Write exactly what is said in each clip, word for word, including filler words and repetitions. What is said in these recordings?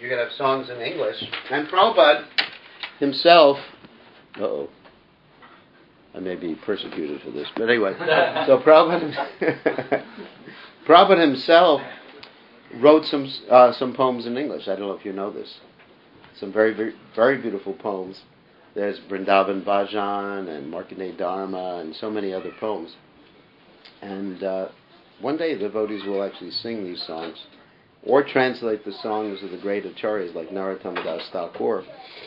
you can have songs in English. And Prabhupada himself, uh-oh, I may be persecuted for this, but anyway, so Prabhupada, Prabhupada himself wrote some uh, some poems in English. I don't know if you know this. Some very, very, very beautiful poems. There's Vrindavan Bhajan and Markandeya Dharma and so many other poems. And uh, one day the devotees will actually sing these songs or translate the songs of the great acharyas like Narottama Das Thakur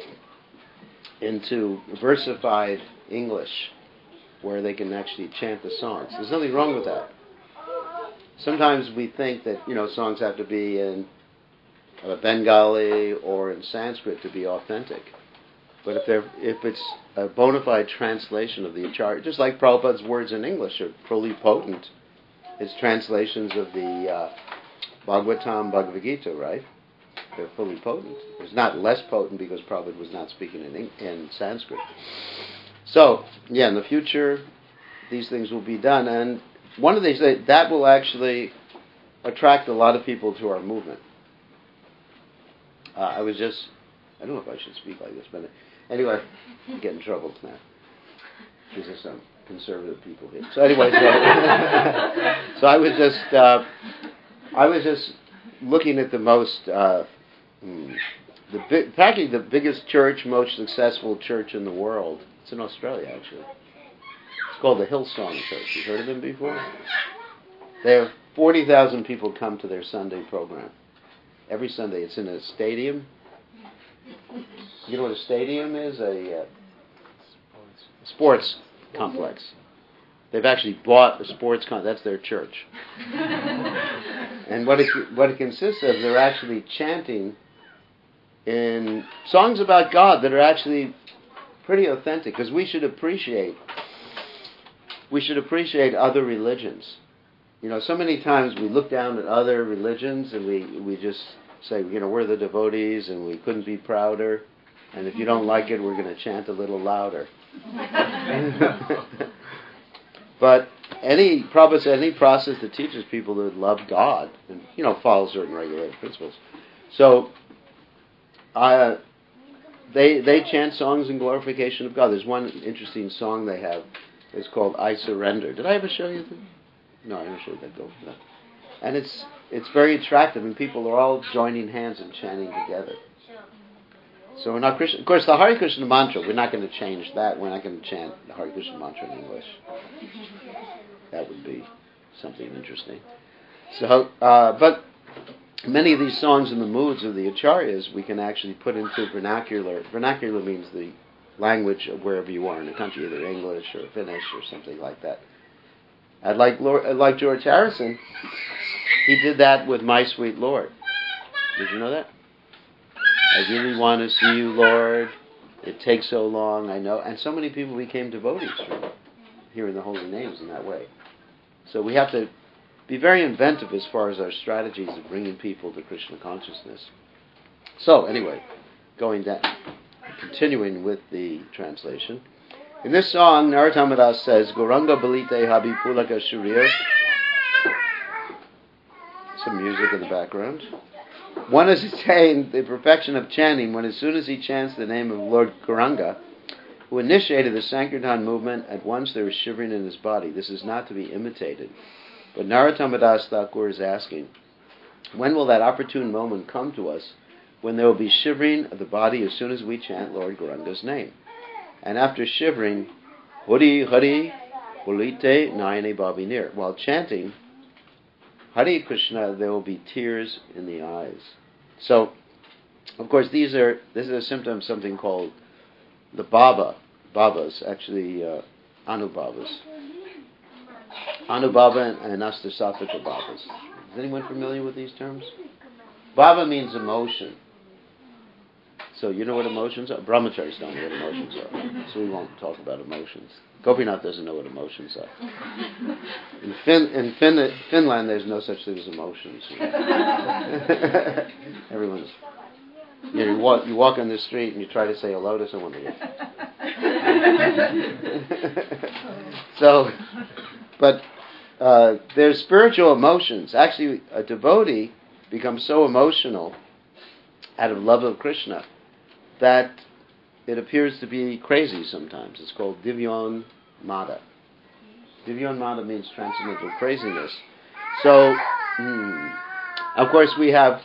into versified English where they can actually chant the songs. There's nothing wrong with that. Sometimes we think that, you know, songs have to be in uh, Bengali or in Sanskrit to be authentic. But if they're, if it's a bona fide translation of the Acharya, just like Prabhupada's words in English are fully potent, his translations of the uh, Bhagavatam, Bhagavad Gita, right? They're fully potent. It's not less potent because Prabhupada was not speaking in, in Sanskrit. So, yeah, in the future, these things will be done. And one of these, that will actually attract a lot of people to our movement. Uh, I was just, I don't know if I should speak like this, but anyway, I get in trouble now. These are some conservative people here. So anyway, so, so I was just, uh, I was just looking at the most, uh, hmm, the big, practically the biggest church, most successful church in the world. It's in Australia, actually. It's called the Hillsong Church. You've heard of them before? They have forty thousand people come to their Sunday program. Every Sunday. It's in a stadium. You know what a stadium is? A uh, sports complex. They've actually bought a sports complex. That's their church. And what it, what it consists of, they're actually chanting in songs about God that are actually pretty authentic, because we should appreciate we should appreciate other religions. You know, so many times we look down at other religions and we, we just say, you know, we're the devotees and we couldn't be prouder, and if you don't like it, we're going to chant a little louder. But any Prabhupada said, any process that teaches people to love God and, you know, follow certain regulated principles. So, uh, They they chant songs in glorification of God. There's one interesting song they have. It's called "I Surrender." Did I ever show you that? No, I never showed that. Go for that. And it's it's very attractive, and people are all joining hands and chanting together. So we're not Krishna. Of course, the Hare Krishna mantra, we're not going to change that. We're not going to chant the Hare Krishna mantra in English. That would be something interesting. So, uh, but. Many of these songs in the moods of the acharyas we can actually put into vernacular. Vernacular means the language of wherever you are in the country, either English or Finnish or something like that. I'd like Lord, I'd like George Harrison. He did that with My Sweet Lord. Did you know that? I really want to see you, Lord. It takes so long, I know. And so many people became devotees from hearing the holy names in that way. So we have to be very inventive as far as our strategies of bringing people to Krishna consciousness. So, anyway, going down, continuing with the translation. In this song, Narottama Das says, Gauranga Balite Habi Pulaka Shurir. Some music in the background. One has attained the perfection of chanting when as soon as he chants the name of Lord Gauranga, who initiated the Sankirtan movement, at once there is shivering in his body. This is not to be imitated. But Narottama Das Thakur is asking, when will that opportune moment come to us when there will be shivering of the body as soon as we chant Lord Gauranga's name? And after shivering, Hari Hari Bulite Nayane Babinir. While chanting Hare Krishna, there will be tears in the eyes. So, of course, these are this is a symptom of something called the Bhava. Bhavas, actually uh, Anubhavas. Anubhava and Astasattvika Bhavas. Is anyone familiar with these terms? Bhava means emotion. So you know what emotions are? Brahmacharis don't know what emotions are. So we won't talk about emotions. Gopinath doesn't know what emotions are. In, fin- in fin- Finland, there's no such thing as emotions. You know? Everyone's... You know, you walk, you walk on the street and you try to say hello to someone. So... But uh, there's spiritual emotions. Actually, a devotee becomes so emotional out of love of Krishna, that it appears to be crazy sometimes. It's called Divyon Mada. Divyon Mada means transcendental craziness. So, hmm, of course, we have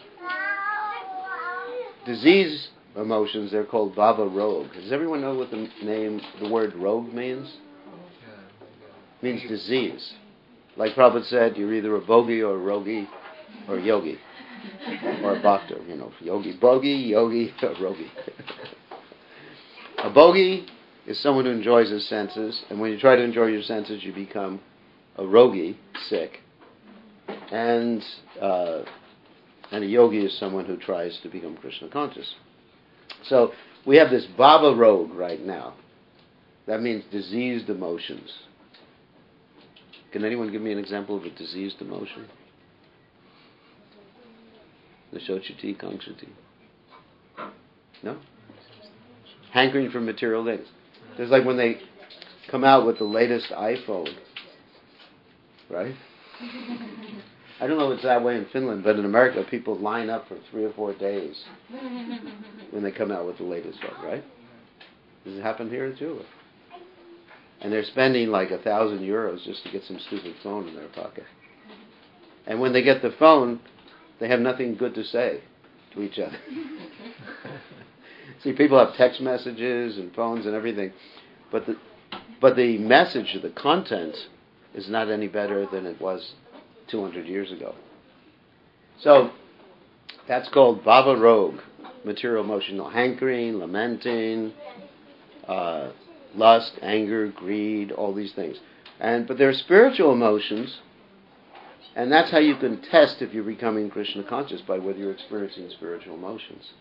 disease emotions. They're called Bhava Rog. Does everyone know what the name, the word rogue means? It means disease. Like Prabhupada said, you're either a bogi or a rogi or a yogi or a bhakta. You know, yogi, bogi, yogi, or rogi. A bogi is someone who enjoys his senses, and when you try to enjoy your senses, you become a rogi, sick. And uh, and a yogi is someone who tries to become Krishna conscious. So we have this Bhava Rog right now. That means diseased emotions. Can anyone give me an example of a diseased emotion? Nishochiti, Kangshati. No? Hankering for material things. It's like when they come out with the latest iPhone, right? I don't know if it's that way in Finland, but in America, people line up for three or four days when they come out with the latest one, right? Does it happen here too? And they're spending like a thousand euros just to get some stupid phone in their pocket. And when they get the phone, they have nothing good to say to each other. See, people have text messages and phones and everything, but the but the message, the content, is not any better than it was two hundred years ago. So that's called Bhava Rog, material emotional hankering, lamenting, uh, lust, anger, greed, all these things. And but there are spiritual emotions, and that's how you can test if you're becoming Krishna conscious, by whether you're experiencing spiritual emotions.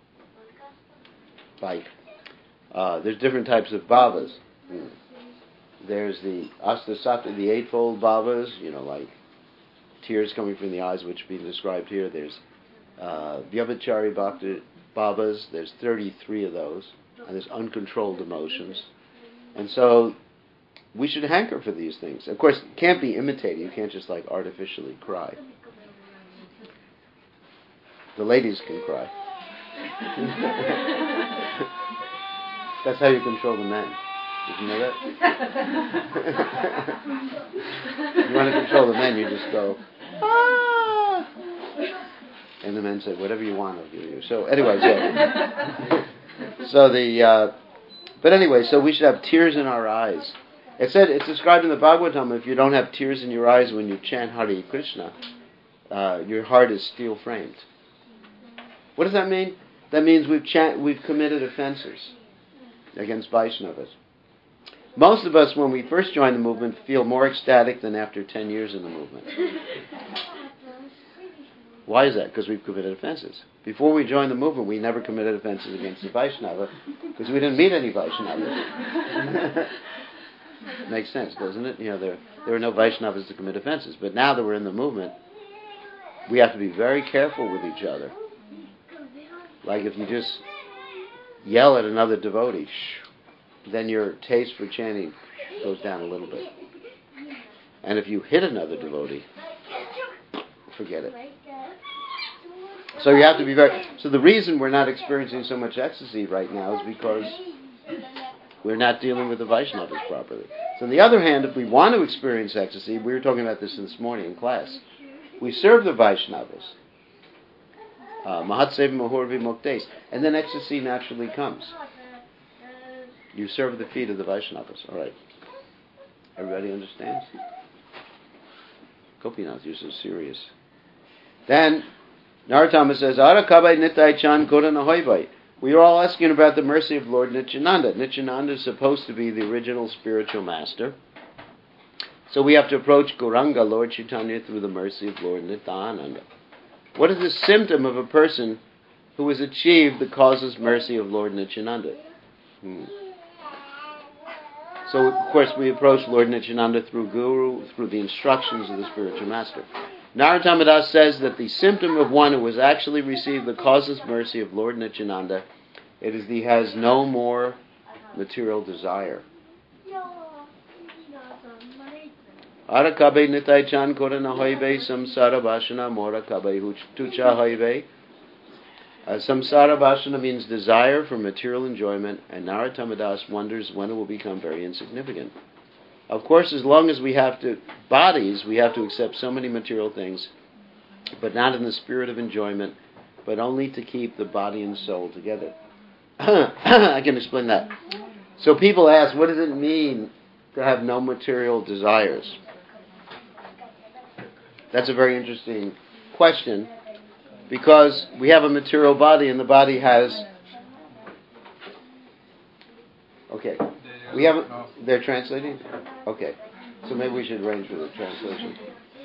Like, uh, there's different types of bhavas. Hmm. There's the Astasati, the eightfold bhavas, you know, like tears coming from the eyes, which are being described here. There's uh, Vyabhachari bhakti bhavas. There's thirty-three of those. And there's uncontrolled emotions. And so we should hanker for these things. Of course, it can't be imitated. You can't just like artificially cry. The ladies can cry. That's how you control the men. Did you know that? If you want to control the men, you just go, ah! And the men say, whatever you want, I'll give you. So anyway, so, so the, uh, but anyway, so we should have tears in our eyes. It said, it's described in the Bhagavatam, if you don't have tears in your eyes when you chant Hare Krishna, uh, your heart is steel framed. What does that mean? That means we've chant, we've committed offenses against Vaishnavas. Most of us, when we first join the movement, feel more ecstatic than after ten years in the movement. Why is that? Because we've committed offenses. Before we joined the movement, we never committed offenses against the Vaishnava, because we didn't meet any Vaishnavas. Makes sense, doesn't it? You know, there there were no Vaishnavas to commit offenses. But now that we're in the movement, we have to be very careful with each other. Like if you just yell at another devotee, then your taste for chanting goes down a little bit. And if you hit another devotee, forget it. So you have to be very... So the reason we're not experiencing so much ecstasy right now is because we're not dealing with the Vaishnavas properly. So on the other hand, if we want to experience ecstasy, we were talking about this this morning in class, we serve the Vaishnavas. Uh, Mahatsev Mahurvi Muktes. And then ecstasy naturally comes. You serve the feet of the Vaishnavas. All right. Everybody understands? Gopinath, you're so serious. Then, Narottama says, Ara kabai nitai chan koranahoivai. We are all asking about the mercy of Lord Nityananda. Nityananda is supposed to be the original spiritual master. So we have to approach Gauranga, Lord Chaitanya, through the mercy of Lord Nityananda. What is the symptom of a person who has achieved the causeless mercy of Lord Nityananda? Hmm. So, of course, we approach Lord Nityananda through Guru, through the instructions of the spiritual master. Narottama Das says that the symptom of one who has actually received the causeless mercy of Lord Nityananda, it is that he has no more material desire. Arakabe nitai chan korana hoibe samsara vashana mora kabe tucha hoibe. Uh, samsara Vasana means desire for material enjoyment, and Narottama Das wonders when it will become very insignificant. Of course, as long as we have to, bodies, we have to accept so many material things, but not in the spirit of enjoyment, but only to keep the body and soul together. I can explain that. So people ask, what does it mean to have no material desires? That's a very interesting question, because we have a material body, and the body has... Okay. We haven't... They're translating? Okay. So maybe we should arrange for the translation.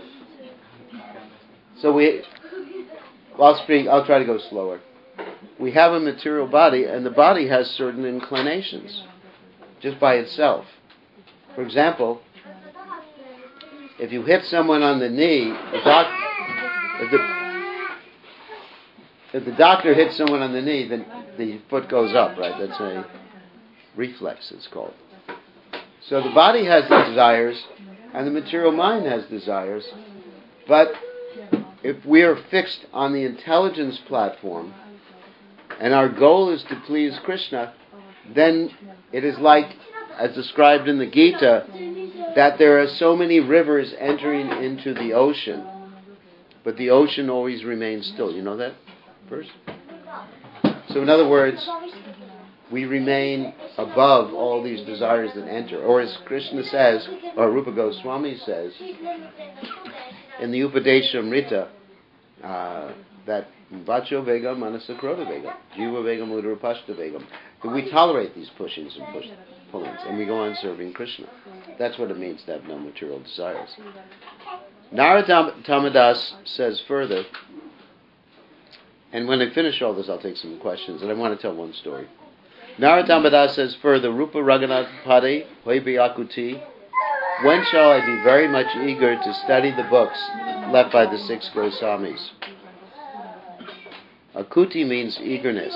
So we... I'll speak... I'll try to go slower. We have a material body, and the body has certain inclinations, just by itself. For example, if you hit someone on the knee, the doc, if, the, if the doctor hits someone on the knee, then the foot goes up, right? That's a reflex, it's called. So the body has the desires, and the material mind has desires, but if we are fixed on the intelligence platform, and our goal is to please Krishna, then it is like, as described in the Gita, that there are so many rivers entering into the ocean, but the ocean always remains still. You know that verse? So in other words, we remain above all these desires that enter. Or as Krishna says, or Rupa Goswami says, in the Upadeshamrita, uh, that Vacho Vegam Manasa Krota Vegam, Jiva Vegam Udurapashta Vegam, that we tolerate these pushings and push, pullings, and we go on serving Krishna. That's what it means to have no material desires. Narottama Das says further, and when I finish all this, I'll take some questions, and I want to tell one story. Narottama Das says further, Rupa Raghunath Pade, Hoibi Akuti, when shall I be very much eager to study the books left by the six Goswamis? Akuti means eagerness.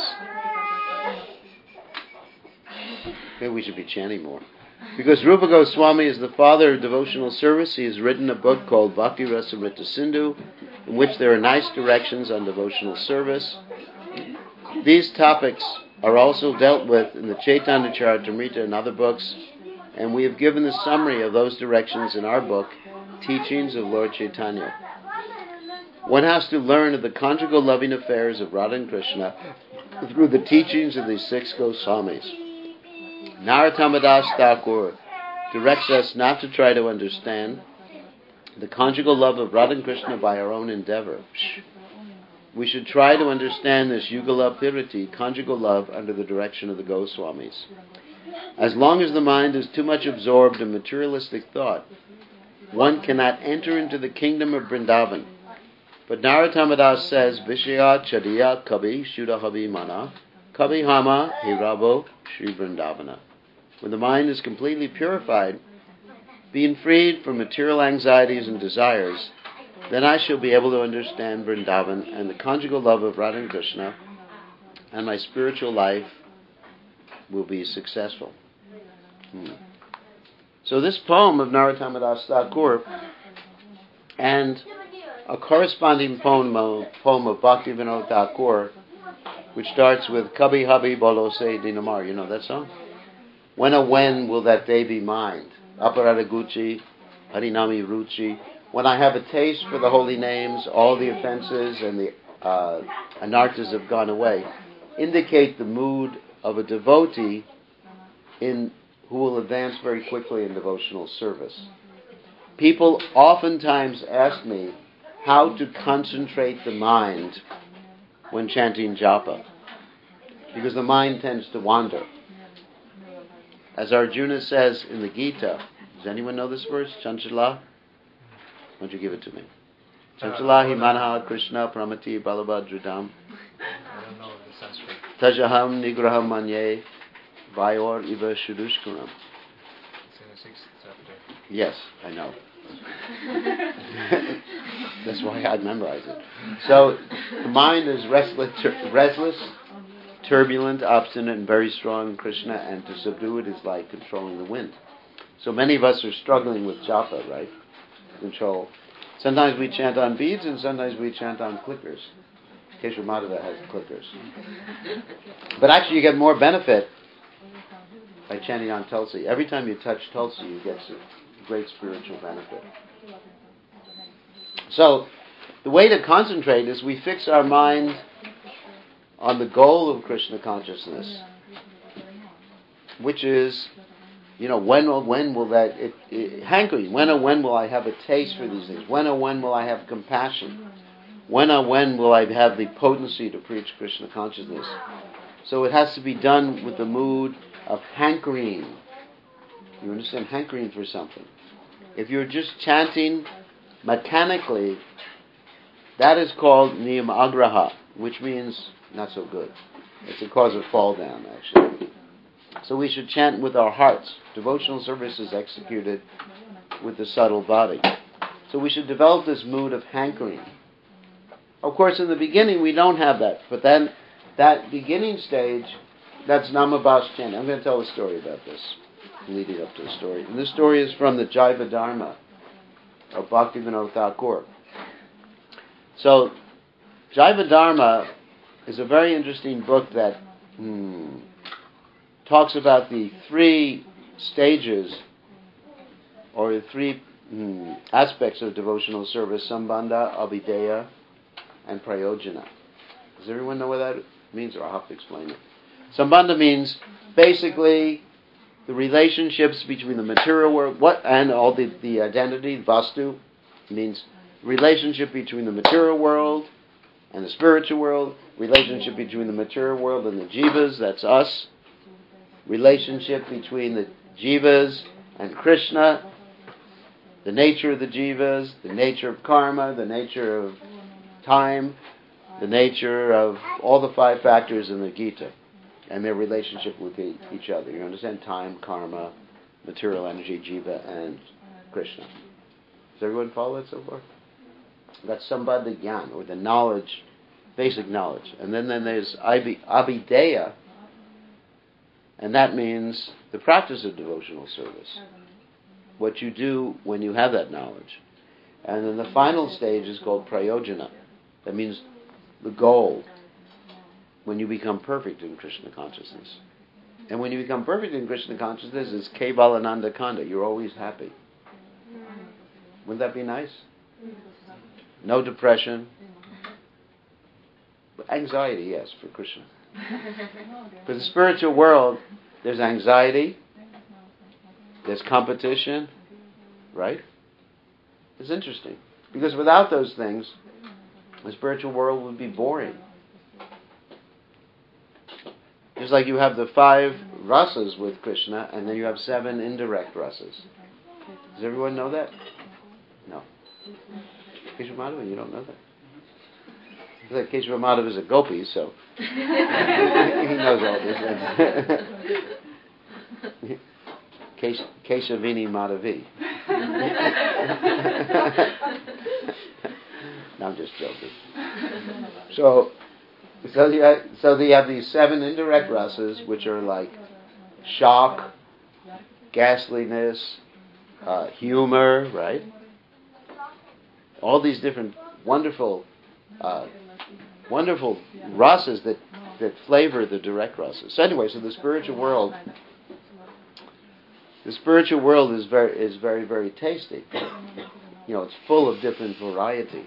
Maybe we should be chanting more. Because Rupa Goswami is the father of devotional service, he has written a book called Bhakti Rasamrita Sindhu, in which there are nice directions on devotional service. These topics are also dealt with in the Chaitanya Charitamrita and other books, and we have given the summary of those directions in our book, Teachings of Lord Chaitanya. One has to learn of the conjugal loving affairs of Radha and Krishna through the teachings of these six Goswamis. Narottama Das Thakur directs us not to try to understand the conjugal love of Radha and Krishna by our own endeavor. We should try to understand this Yugala Piriti, conjugal love, under the direction of the Goswamis. As long as the mind is too much absorbed in materialistic thought, one cannot enter into the kingdom of Vrindavan. But Narottama Das says, Vishaya Chadiya Kabi Shuddhahavi Mana Kabi Hama Hirabo Shri Vrindavana. When the mind is completely purified, being freed from material anxieties and desires, then I shall be able to understand Vrindavan and the conjugal love of Radha and Krishna, and my spiritual life will be successful. Hmm. So this poem of Narottama Das Thakur and a corresponding poem of, poem of Bhaktivinoda Thakur, which starts with Kabhi Habhi Bolo Se Dinamar. You know that song? When oh when will that day be mine? Aparada Gucci, Harinami Ruchi. When I have a taste for the holy names, all the offenses and the uh, anarthas have gone away, indicate the mood of a devotee in who will advance very quickly in devotional service. People oftentimes ask me how to concentrate the mind when chanting japa, because the mind tends to wander. As Arjuna says in the Gita, does anyone know this verse? Chanchala? Why don't you give it to me? Chanchala hi manha Krishna pramati balabhadridam. I don't know the Sanskrit. Tajaham nigraham manye vayor iva shudushkuram. It's in the sixth chapter. Yes, I know. That's why I memorize it. So the mind is restless, tur- restless, turbulent, obstinate, and very strong in Krishna, and to subdue it is like controlling the wind. So many of us are struggling with japa, right? Control. Sometimes we chant on beads, and sometimes we chant on clickers. Keshava Madhava has clickers. But actually you get more benefit by chanting on Tulsi. Every time you touch Tulsi, you get great spiritual benefit. So, the way to concentrate is we fix our mind on the goal of Krishna consciousness, which is, you know, when or when will that, it, it, hankering, when or when will I have a taste for these things? When or when will I have compassion? When or when will I have the potency to preach Krishna consciousness? So it has to be done with the mood of hankering. You understand? Hankering for something. If you're just chanting mechanically, that is called niyam agraha, which means not so good. It's a cause of fall down, actually. So we should chant with our hearts. Devotional service is executed with the subtle body. So we should develop this mood of hankering. Of course, in the beginning, we don't have that. But then, that beginning stage, that's Namabhas chanting. I'm going to tell a story about this, leading up to the story. And this story is from the Jaiva Dharma of Bhaktivinoda Thakur. So, Jaiva Dharma is a very interesting book that hmm, talks about the three stages, or the three hmm, aspects of devotional service: Sambandha, Abhideya, and Prayojana. Does everyone know what that means, or I'll have to explain it? Sambandha means basically the relationships between the material world, what, and all the, the identity. Vastu means relationship between the material world and the spiritual world, relationship between the material world and the jivas, that's us, relationship between the jivas and Krishna, the nature of the jivas, the nature of karma, the nature of time, the nature of all the five factors in the Gita, and their relationship with each other. You understand? Time, karma, material energy, jiva, and Krishna. Does everyone follow that so far? That's Sambandha Gyan, or the knowledge, basic knowledge. And then, then there's Abhideya, and that means the practice of devotional service. What you do when you have that knowledge. And then the final stage is called Prayojana. That means the goal, when you become perfect in Krishna consciousness. And when you become perfect in Krishna consciousness, it's Kevalananda Kanda. You're always happy. Wouldn't that be nice? No depression. Anxiety, yes, for Krishna. For the spiritual world, there's anxiety, there's competition, right? It's interesting. Because without those things, the spiritual world would be boring. Just like you have the five rasas with Krishna, and then you have seven indirect rasas. Does everyone know that? No. Keshava Madhava, you don't know that? Like Keshava Madhava is a gopi, so he knows all these things. Kesh- Keshavini Madhavi. No, I'm just joking. So, so you have, so you have these seven indirect rasas, which are like shock, ghastliness, uh, humor, right? All these different wonderful, uh, wonderful rasas that that flavor the direct rasas. So anyway, so the spiritual world, the spiritual world is very is very very tasty. You know, it's full of different variety.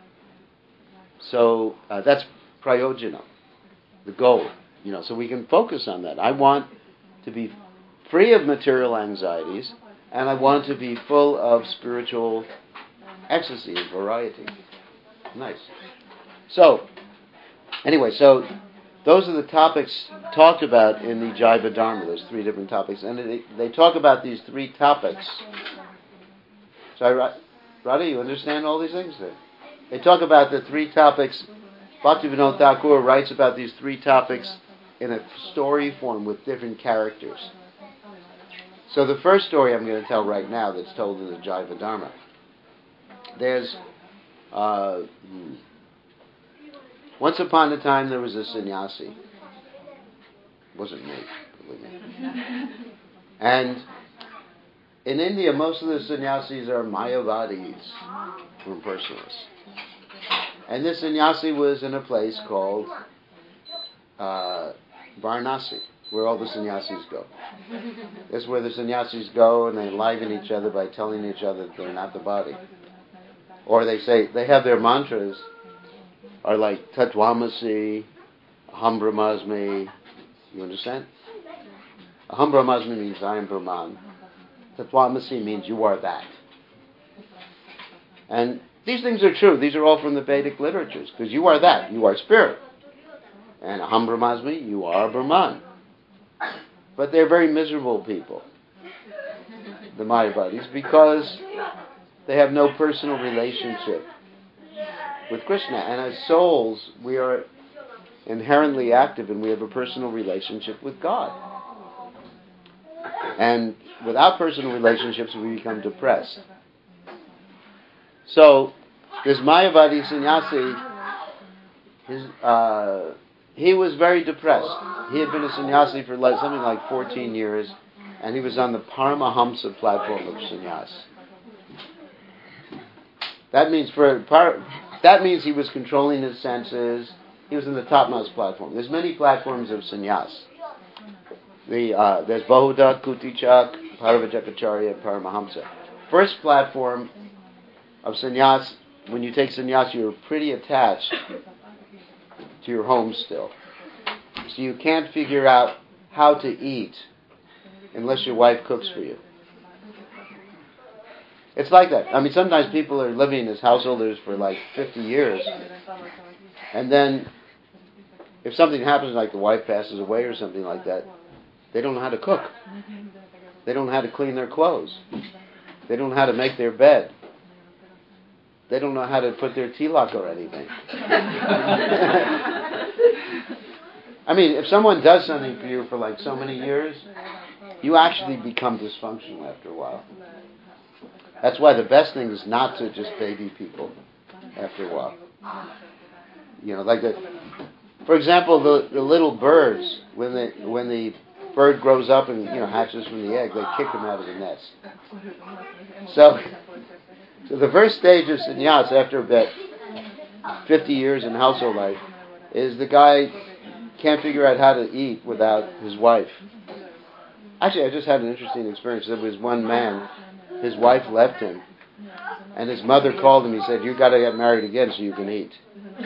So uh, that's prayojana, the goal. You know, so we can focus on that. I want to be free of material anxieties, and I want to be full of spiritual ecstasy and variety. Nice. So, anyway, so those are the topics talked about in the Jaiva Dharma, those three different topics. And they, they talk about these three topics. So, Radha, you understand all these things? They talk about the three topics. Bhaktivinoda Thakur writes about these three topics in a story form with different characters. So the first story I'm going to tell right now that's told in the Jaiva Dharma. There's, uh, once upon a time there was a sannyasi. It wasn't me, believe me. And in India, most of the sannyasis are Mayavadis, or impersonalists. And this sannyasi was in a place called uh, Varanasi, where all the sannyasis go. This is where the sannyasis go, and they enliven each other by telling each other that they're not the body. Or they say, they have their mantras, are like Tattvamasi, Aham Brahmasmi. You understand? Aham Brahmasmi means I am Brahman. Tattvamasi means you are that. And these things are true. These are all from the Vedic literatures, because you are that. You are spirit. And Aham Brahmasmi, you are Brahman. But they're very miserable people, the Mayavadis, because they have no personal relationship with Krishna. And as souls, we are inherently active and we have a personal relationship with God. And without personal relationships, we become depressed. So, this Mayavadi sannyasi, his, uh, he was very depressed. He had been a sannyasi for like, something like fourteen years, and he was on the Paramahamsa platform of sannyas. That means for par, that means he was controlling his senses. He was in the topmost platform. There's many platforms of sannyas. The uh, there's Bahuda, Kutichak, Paravajakacharya, Paramahamsa. First platform of sannyas, when you take sannyas, you're pretty attached to your home still. So you can't figure out how to eat unless your wife cooks for you. It's like that. I mean, sometimes people are living as householders for like fifty years, and then if something happens, like the wife passes away or something like that, they don't know how to cook. They don't know how to clean their clothes. They don't know how to make their bed. They don't know how to put their tilak or anything. I mean, if someone does something for you for like so many years, you actually become dysfunctional after a while. That's why the best thing is not to just baby people after a while. You know, like the, for example, the, the little birds, when the when the bird grows up and, you know, hatches from the egg, they kick him out of the nest. So, so the first stage of sannyas after about fifty years in household life is the guy can't figure out how to eat without his wife. Actually, I just had an interesting experience. There was one man, his wife left him, and his mother called him. He said, "You got to get married again so you can eat."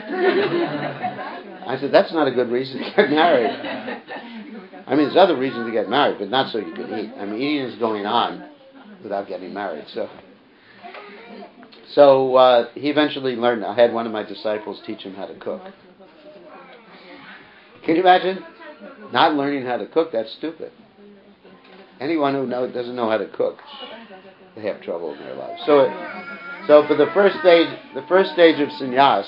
I said, "That's not a good reason to get married." I mean, there's other reasons to get married, but not so you can eat. I mean, eating is going on without getting married. So, so uh, he eventually learned. I had one of my disciples teach him how to cook. Can you imagine not learning how to cook? That's stupid. Anyone who know, doesn't know how to cook, they have trouble in their lives. So, it, so for the first stage, the first stage of sannyas,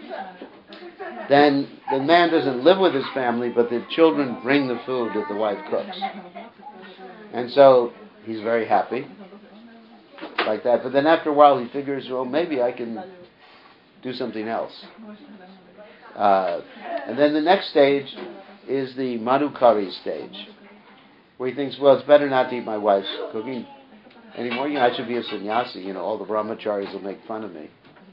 then the man doesn't live with his family, but the children bring the food that the wife cooks, and so he's very happy, like that. But then after a while, he figures, well, maybe I can do something else. Uh, and then the next stage is the Madhukari stage, where he thinks, well, it's better not to eat my wife's cooking anymore. You know, I should be a sannyasi. You know, all the brahmacharis will make fun of me.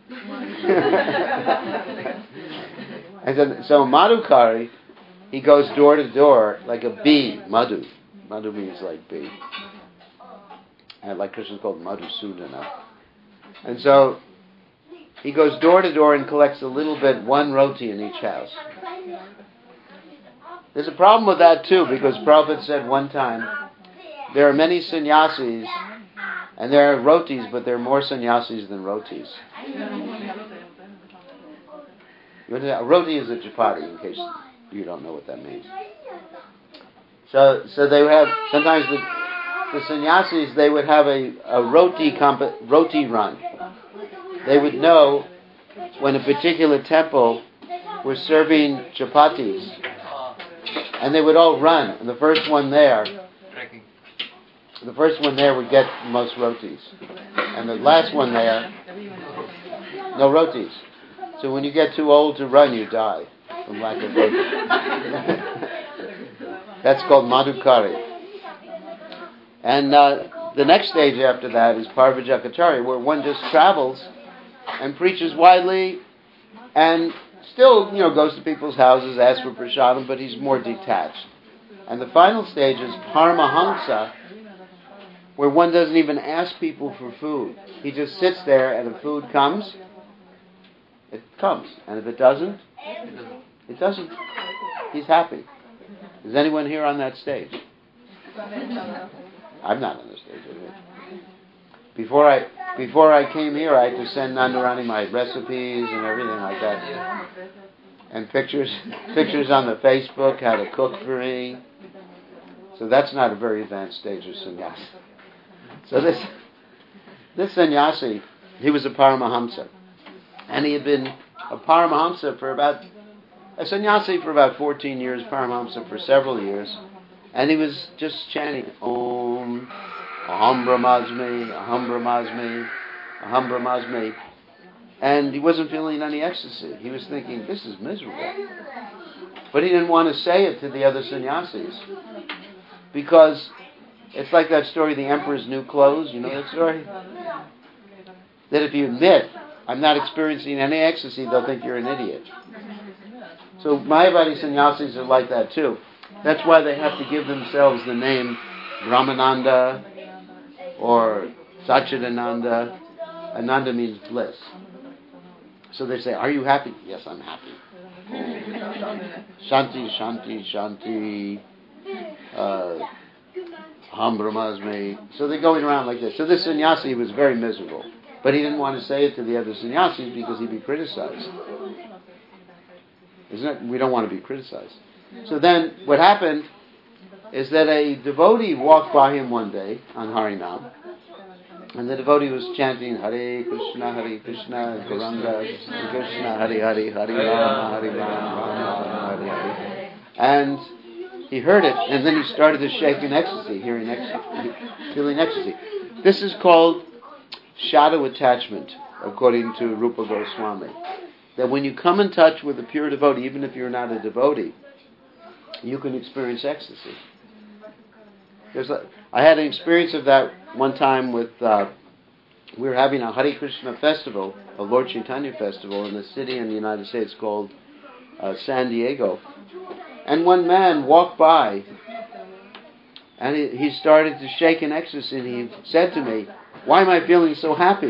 And then, so Madhukari, he goes door to door like a bee, Madhu. Madhu means like bee. And like Krishna's called Madhusudana. And so he goes door to door and collects a little bit, one roti in each house. There's a problem with that too, because Prabhupada said one time, there are many sannyasis, and there are rotis, but there are more sannyasis than rotis. A roti is a chapati, in case you don't know what that means. So, so they have sometimes the, the sannyasis, they would have a, a roti comp- roti run. They would know when a particular temple was serving chapatis, and they would all run. And the first one there, the first one there would get the most rotis, and the last one there, no rotis. So when you get too old to run, you die from lack of roti. That's called Madhukari. And uh, the next stage after that is Parvajakacharya, where one just travels and preaches widely And still, you know, goes to people's houses, asks for prasadam, but he's more detached. And the final stage is Paramahamsa, where one doesn't even ask people for food. He just sits there, and if food comes, it comes. And if it doesn't, it doesn't. He's happy. Is anyone here on that stage? I'm not on the stage. Before I before I came here, I had to send Nandarani my recipes and everything like that, and pictures pictures on the Facebook how to cook for me. So that's not a very advanced stage of sannyasa. So this this sannyasi, he was a Paramahamsa, and he had been a Paramahamsa for about a sannyasi for about fourteen years, Paramahamsa for several years, and he was just chanting Om. Aham Brahmasmi, Aham Brahmasmi, Aham Brahmasmi. And he wasn't feeling any ecstasy. He was thinking, this is miserable. But he didn't want to say it to the other sannyasis. Because it's like that story, The Emperor's New Clothes. You know that story? That if you admit, I'm not experiencing any ecstasy, they'll think you're an idiot. So Mayavadi sannyasis are like that too. That's why they have to give themselves the name Brahmananda, or Satchidananda. Ananda means bliss. So they say, are you happy? Yes, I'm happy. Oh. Shanti, Shanti, Shanti. Uh, Aham Brahmasmi. So they're going around like this. So this sannyasi was very miserable. But he didn't want to say it to the other sannyasis because he'd be criticized. Isn't it? We don't want to be criticized. So then what happened is that a devotee walked by him one day on Harinam, and the devotee was chanting Hare Krishna, Hare Krishna, Gauranga Krishna, Hare Hare, Hare Rama, Hare Rama, Hare Hare. And he heard it, and then he started to shake in ecstasy, hearing ecstasy, feeling ecstasy. This is called shadow attachment, according to Rupa Goswami. That when you come in touch with a pure devotee, even if you're not a devotee, you can experience ecstasy. There's a, I had an experience of that one time with, uh, we were having a Hare Krishna festival, a Lord Chaitanya festival in a city in the United States called uh, San Diego. And one man walked by, and he, he started to shake in ecstasy, and he said to me, why am I feeling so happy?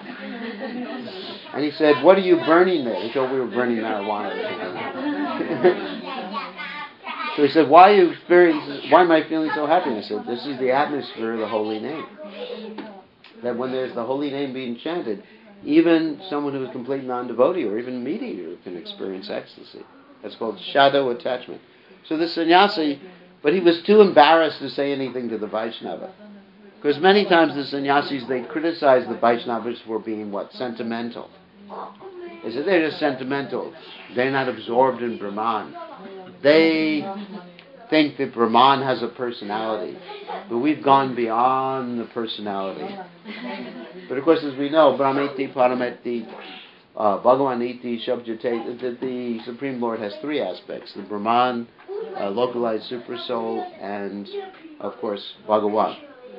And he said, what are you burning there? He thought we were burning marijuana or something. So he said, why are you experiencing, why am I feeling so happy? And I said, this is the atmosphere of the holy name. That when there's the holy name being chanted, even someone who is complete non-devotee or even meat-eater can experience ecstasy. That's called shadow attachment. So the sannyasi, but he was too embarrassed to say anything to the Vaishnava. Because many times the sannyasis, they criticize the Vaishnavas for being what? Sentimental. They say they're just sentimental. They're not absorbed in Brahman. They think that Brahman has a personality. But we've gone beyond the personality. But of course, as we know, Brahmeti, Parameti, uh, Bhagavaniti, Shabjate, the, the Supreme Lord has three aspects. The Brahman, uh, localized Supersoul, and of course, Bhagavan.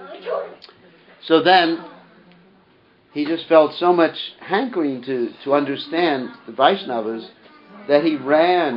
So then, he just felt so much hankering to, to understand the Vaishnavas that he ran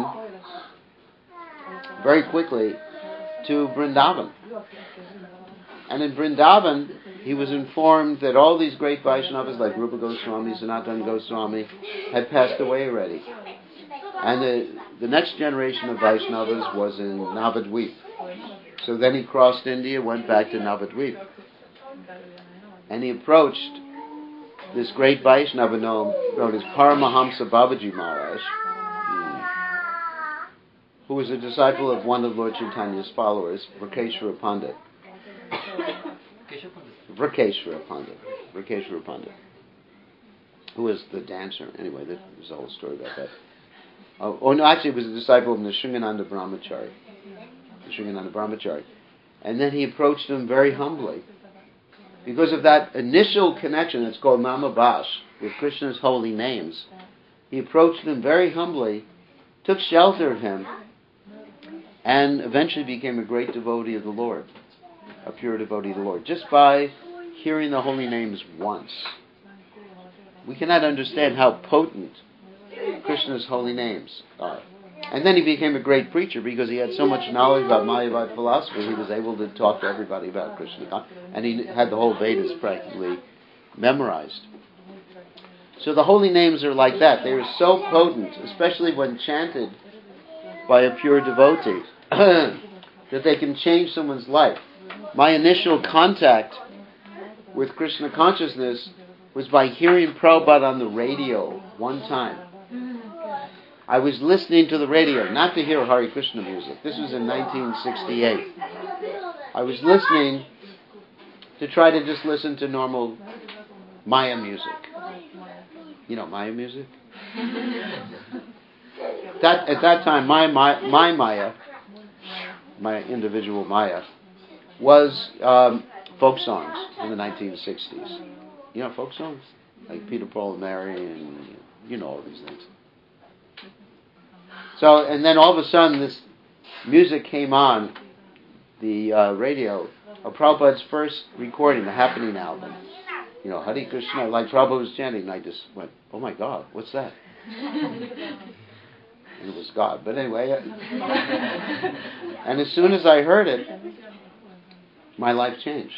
very quickly to Vrindavan. And in Vrindavan, he was informed that all these great Vaishnavas like Rupa Goswami, Sanatana Goswami had passed away already. And the, the next generation of Vaishnavas was in Navadvip. So then he crossed India, went back to Navadvip. And he approached this great Vaishnava known, known as Paramahamsa Babaji Maharaj, who was a disciple of one of Lord Chaitanya's followers, Vrakeshwara Pandit. Vrakeshwara Pandit. Vrakeshwara Pandit. Who was the dancer. Anyway, there's a whole story about that. Oh, oh no, actually, he was a disciple of Nrsingananda Brahmachari. Nrsingananda Brahmachari. And then he approached him very humbly. Because of that initial connection, it's called Namabhash, with Krishna's holy names. He approached him very humbly, took shelter of him, and eventually became a great devotee of the Lord, a pure devotee of the Lord, just by hearing the holy names once. We cannot understand how potent Krishna's holy names are. And then he became a great preacher because he had so much knowledge about Mayavad philosophy, he was able to talk to everybody about Krishna. And he had the whole Vedas practically memorized. So the holy names are like that. They are so potent, especially when chanted by a pure devotee, that they can change someone's life. My initial contact with Krishna consciousness was by hearing Prabhupada on the radio one time. I was listening to the radio, not to hear Hare Krishna music. This was in nineteen sixty-eight. I was listening to try to just listen to normal Maya music. You know Maya music? That, at that time, my, my, my Maya, my individual Maya, was um, folk songs in the nineteen sixties. You know folk songs? Like Peter, Paul, and Mary, and you know all these things. So, and then all of a sudden this music came on the uh, radio of Prabhupada's first recording, the Happening album. You know, Hare Krishna, like Prabhupada was chanting, and I just went, oh my God, what's that? And it was God. But anyway, and as soon as I heard it, my life changed.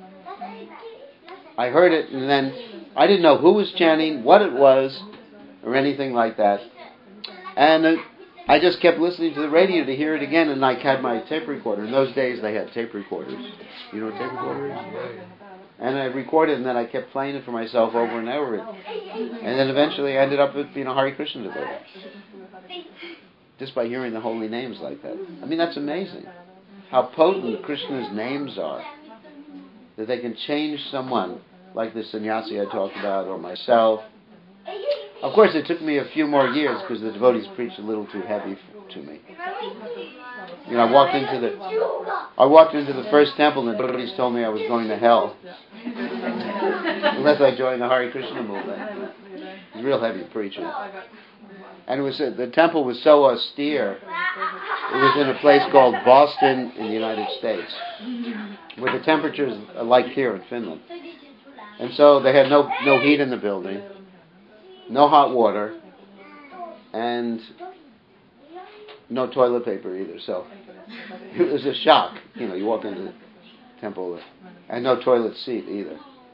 I heard it, and then I didn't know who was chanting, what it was, or anything like that. And uh, I just kept listening to the radio to hear it again, and I had my tape recorder. In those days, they had tape recorders. You know what tape recorder is? And I recorded, and then I kept playing it for myself over and over. And then eventually I ended up with being a Hare Krishna devotee. Just by hearing the holy names like that. I mean, that's amazing. How potent Krishna's names are. That they can change someone, like the sannyasi I talked about, or myself. Of course, it took me a few more years because the devotees preached a little too heavy f- to me. You know, I walked into the I walked into the first temple and the devotees told me I was going to hell unless I joined the Hare Krishna movement. It was real heavy preaching, and it was uh, the temple was so austere. It was in a place called Boston in the United States, where the temperatures are like here in Finland, and so they had no no heat in the building. No hot water, and no toilet paper either. So it was a shock. You know, you walk into the temple, and no toilet seat either.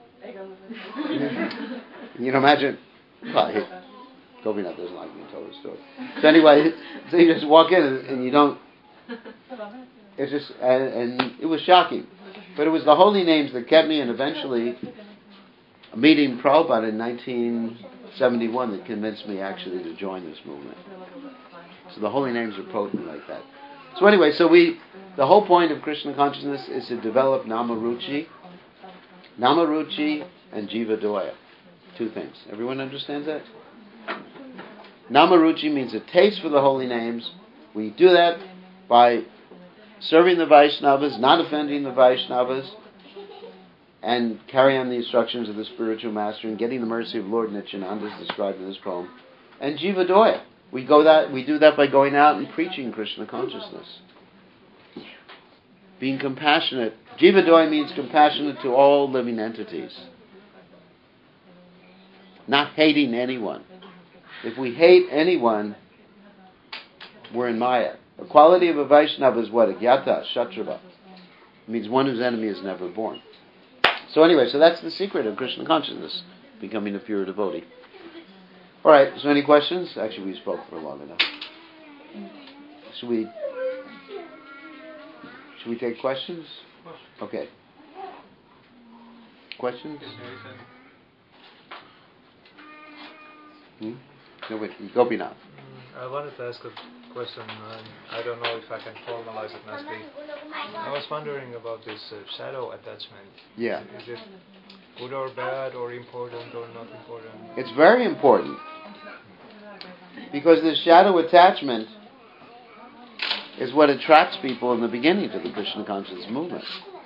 You know, imagine. Well, he, Gopinath doesn't like me to tell the story. So anyway, so you just walk in and, and you don't. It's just, and, and it was shocking. But it was the holy names that kept me, and eventually meeting Prabhupada in nineteen seventy-one that convinced me actually to join this movement. So the holy names are potent like that. So anyway, so we, the whole point of Krishna consciousness is to develop Namaruchi, Namaruchi and Jiva Doya. Two things. Everyone understands that? Namaruchi means a taste for the holy names. We do that by serving the Vaishnavas, not offending the Vaishnavas, and carry on the instructions of the spiritual master and getting the mercy of Lord Nityananda as described in this poem. And Jiva Doya. We go that we do that by going out and preaching Krishna consciousness. Being compassionate. Jiva Doya means compassionate to all living entities. Not hating anyone. If we hate anyone, we're in Maya. The quality of a Vaishnava is what? Agyata, Shatrava. It means one whose enemy is never born. So anyway, so that's the secret of Krishna consciousness, becoming a pure devotee. All right, so any questions? Actually, we spoke for long enough. Should we, should we take questions? Okay. Questions? Hmm? No, wait, Gopinath. I wanted to ask a question. Um, I don't know if I can formalize it nicely. I was wondering about this uh, shadow attachment. Yeah. Is it good or bad, or important or not important? It's very important. Because the shadow attachment is what attracts people in the beginning to the Krishna consciousness movement.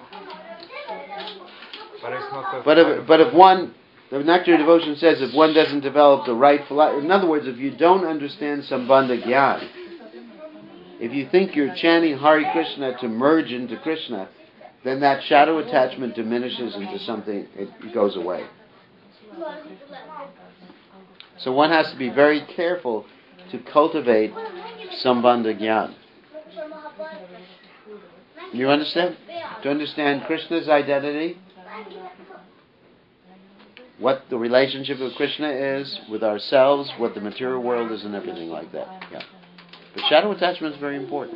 But it's not the But if, but if one, the Nectar of Devotion says, if one doesn't develop the right philosophy, in other words, if you don't understand Sambandha Gyan, if you think you're chanting Hare Krishna to merge into Krishna, then that shadow attachment diminishes into something, it, it goes away. So one has to be very careful to cultivate Sambandha Gyan. You understand? To understand Krishna's identity, what the relationship with Krishna is, with ourselves, what the material world is, and everything like that. Yeah. But shadow attachment is very important.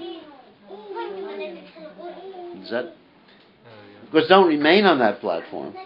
Is that? Because don't remain on that platform.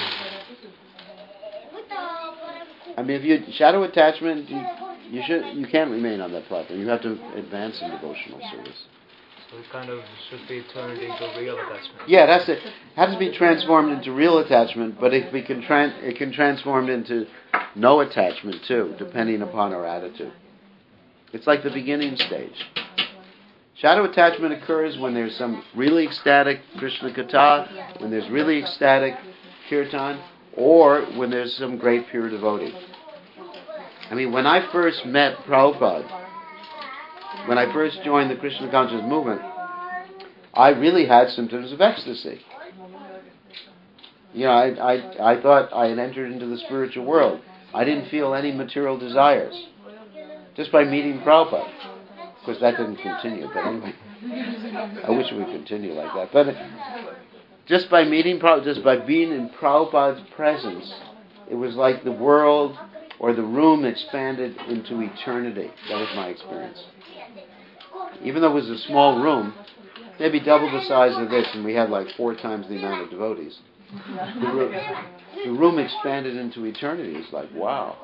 I mean, if you shadow attachment, you, you should you can't remain on that platform. You have to advance in devotional service. So it kind of should be turned into real attachment. Yeah, that's it. It has to be transformed into real attachment, but it, we can tran- it can transform into no attachment too, depending upon our attitude. It's like the beginning stage. Shadow attachment occurs when there's some really ecstatic Krishna Katha, when there's really ecstatic Kirtan, or when there's some great pure devotee. I mean, when I first met Prabhupada, when I first joined the Krishna conscious movement, I really had symptoms of ecstasy. You know, I, I, I thought I had entered into the spiritual world. I didn't feel any material desires. Just by meeting Prabhupada. Of course, that didn't continue, but anyway. I wish it would continue like that. But just by meeting Prabhupada, just by being in Prabhupada's presence, it was like the world or the room expanded into eternity. That was my experience. Even though it was a small room, maybe double the size of this, and we had like four times the amount of devotees. The room, the room expanded into eternity. It's like, wow.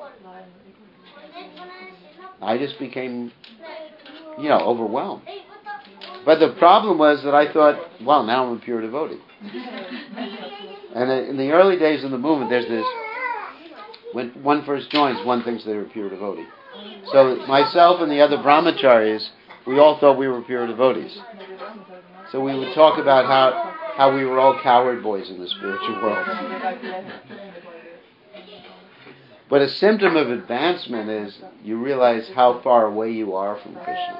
I just became, you know, overwhelmed. But the problem was that I thought, well, now I'm a pure devotee. And in the early days of the movement, there's this, when one first joins, one thinks they're a pure devotee. So myself and the other brahmacharis, we all thought we were pure devotees. So we would talk about how, how we were all coward boys in the spiritual world. But a symptom of advancement is you realize how far away you are from Krishna.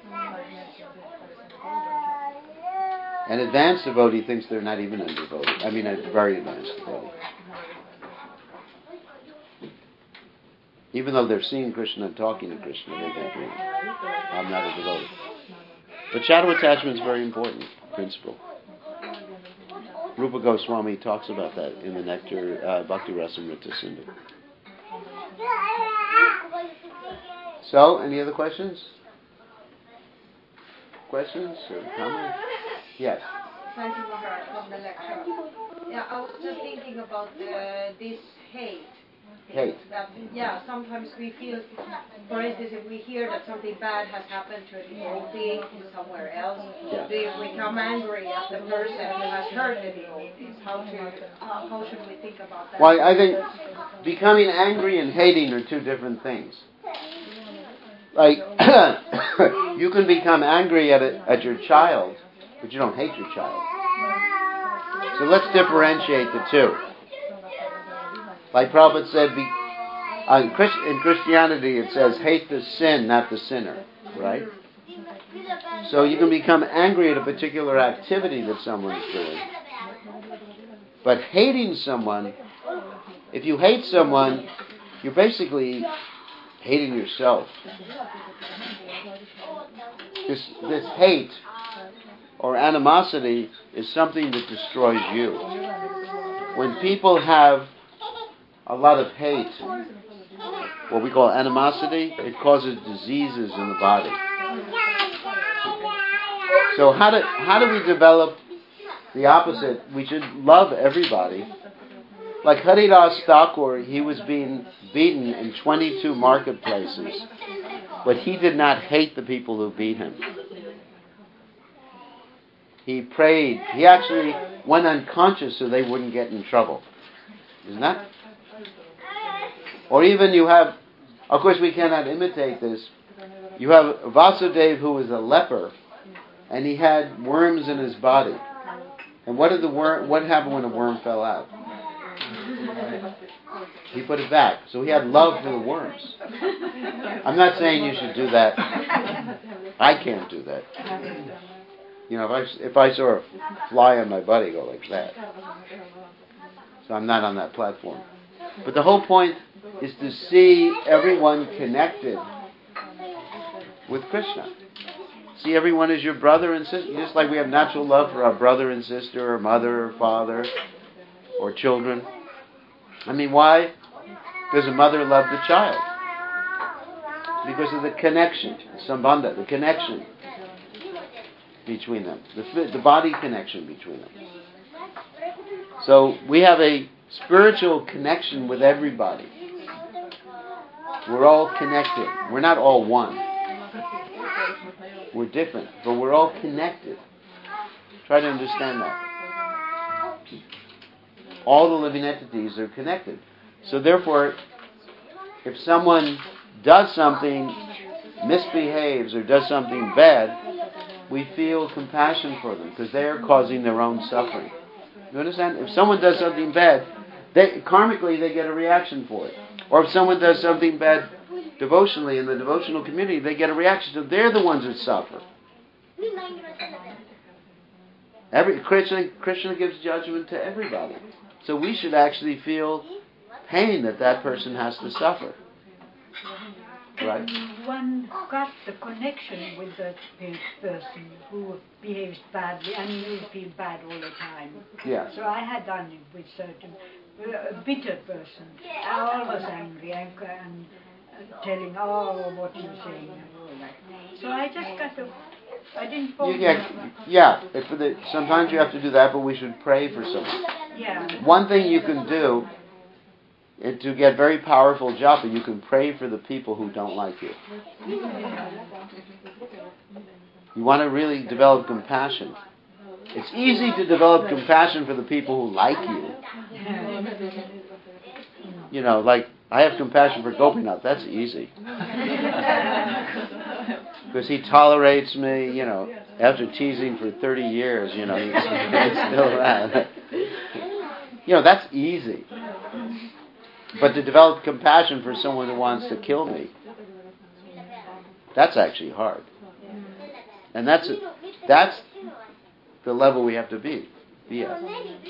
An advanced devotee thinks they're not even a devotee. I mean, a very advanced devotee. Even though they're seeing Krishna and talking to Krishna, they think, I'm not a devotee. But shadow attachment is a very important principle. Rupa Goswami talks about that in the Nectar uh, Bhakti Rasamrita Sindhu. So, any other questions? Questions or comments? Yes. Thank you, Maharaj, for the lecture. Yeah, I was just thinking about uh, this hate. Hate. That, yeah, sometimes we feel, for instance, if we hear that something bad has happened to a devotee somewhere else, Yeah. we become angry at the person who has hurt the devotees. How to, how, how should we think about that? Well, I think becoming angry and hating are two different things. Like, you can become angry at a, at your child, but you don't hate your child. So let's differentiate the two. Like Prabhupada said, be, uh, Christ, in Christianity it says, hate the sin, not the sinner. Right? So you can become angry at a particular activity that someone's doing. But hating someone, if you hate someone, you're basically hating yourself. This, this hate or animosity is something that destroys you. When people have a lot of hate, what we call animosity, it causes diseases in the body. So how do, how do we develop the opposite? We should love everybody. Like Haridas Thakur, he was being beaten in twenty-two marketplaces, but he did not hate the people who beat him. He prayed. He actually went unconscious so they wouldn't get in trouble. Isn't that? Or even you have, of course we cannot imitate this, you have Vasudev who was a leper, and he had worms in his body. And what did the worm? What happened when the worm fell out? He put it back. So he had love for the worms. I'm not saying you should do that. I can't do that. You know, if I, if I saw a fly on my body, go like that. So I'm not on that platform. But the whole point is to see everyone connected with Krishna. See everyone as your brother and sister. Just like we have natural love for our brother and sister, or mother or father, or children. I mean, why does a mother love the child? Because of the connection, sambandha, the connection between them, the, the body connection between them. So we have a spiritual connection with everybody. We're all connected. We're not all one. We're different, but we're all connected. Try to understand that. All the living entities are connected. So therefore, if someone does something, misbehaves, or does something bad, we feel compassion for them because they are causing their own suffering. You understand? If someone does something bad, they, karmically they get a reaction for it. Or if someone does something bad devotionally in the devotional community, they get a reaction. So they're the ones that suffer. Every Krishna, Krishna gives judgment to everybody. So we should actually feel pain that that person has to suffer. Right? One got the connection with the person who behaves badly, and you feel bad all the time. Yeah. So I had done it with certain a bitter person. I was angry and, and telling, oh, what you're saying and all that. So I just got a, I didn't fall. You get, yeah, if for the, sometimes you have to do that, but we should pray for someone. Yeah. One thing you can do is to get very powerful japa, you can pray for the people who don't like you. You want to really develop compassion. It's easy to develop compassion for the people who like you. You know, like, I have compassion for Gopinath. That's easy. Because he tolerates me, you know, after teasing for thirty years, you know, he's, he's still that. You know, that's easy. But to develop compassion for someone who wants to kill me, that's actually hard. And that's that's the level we have to be, be at.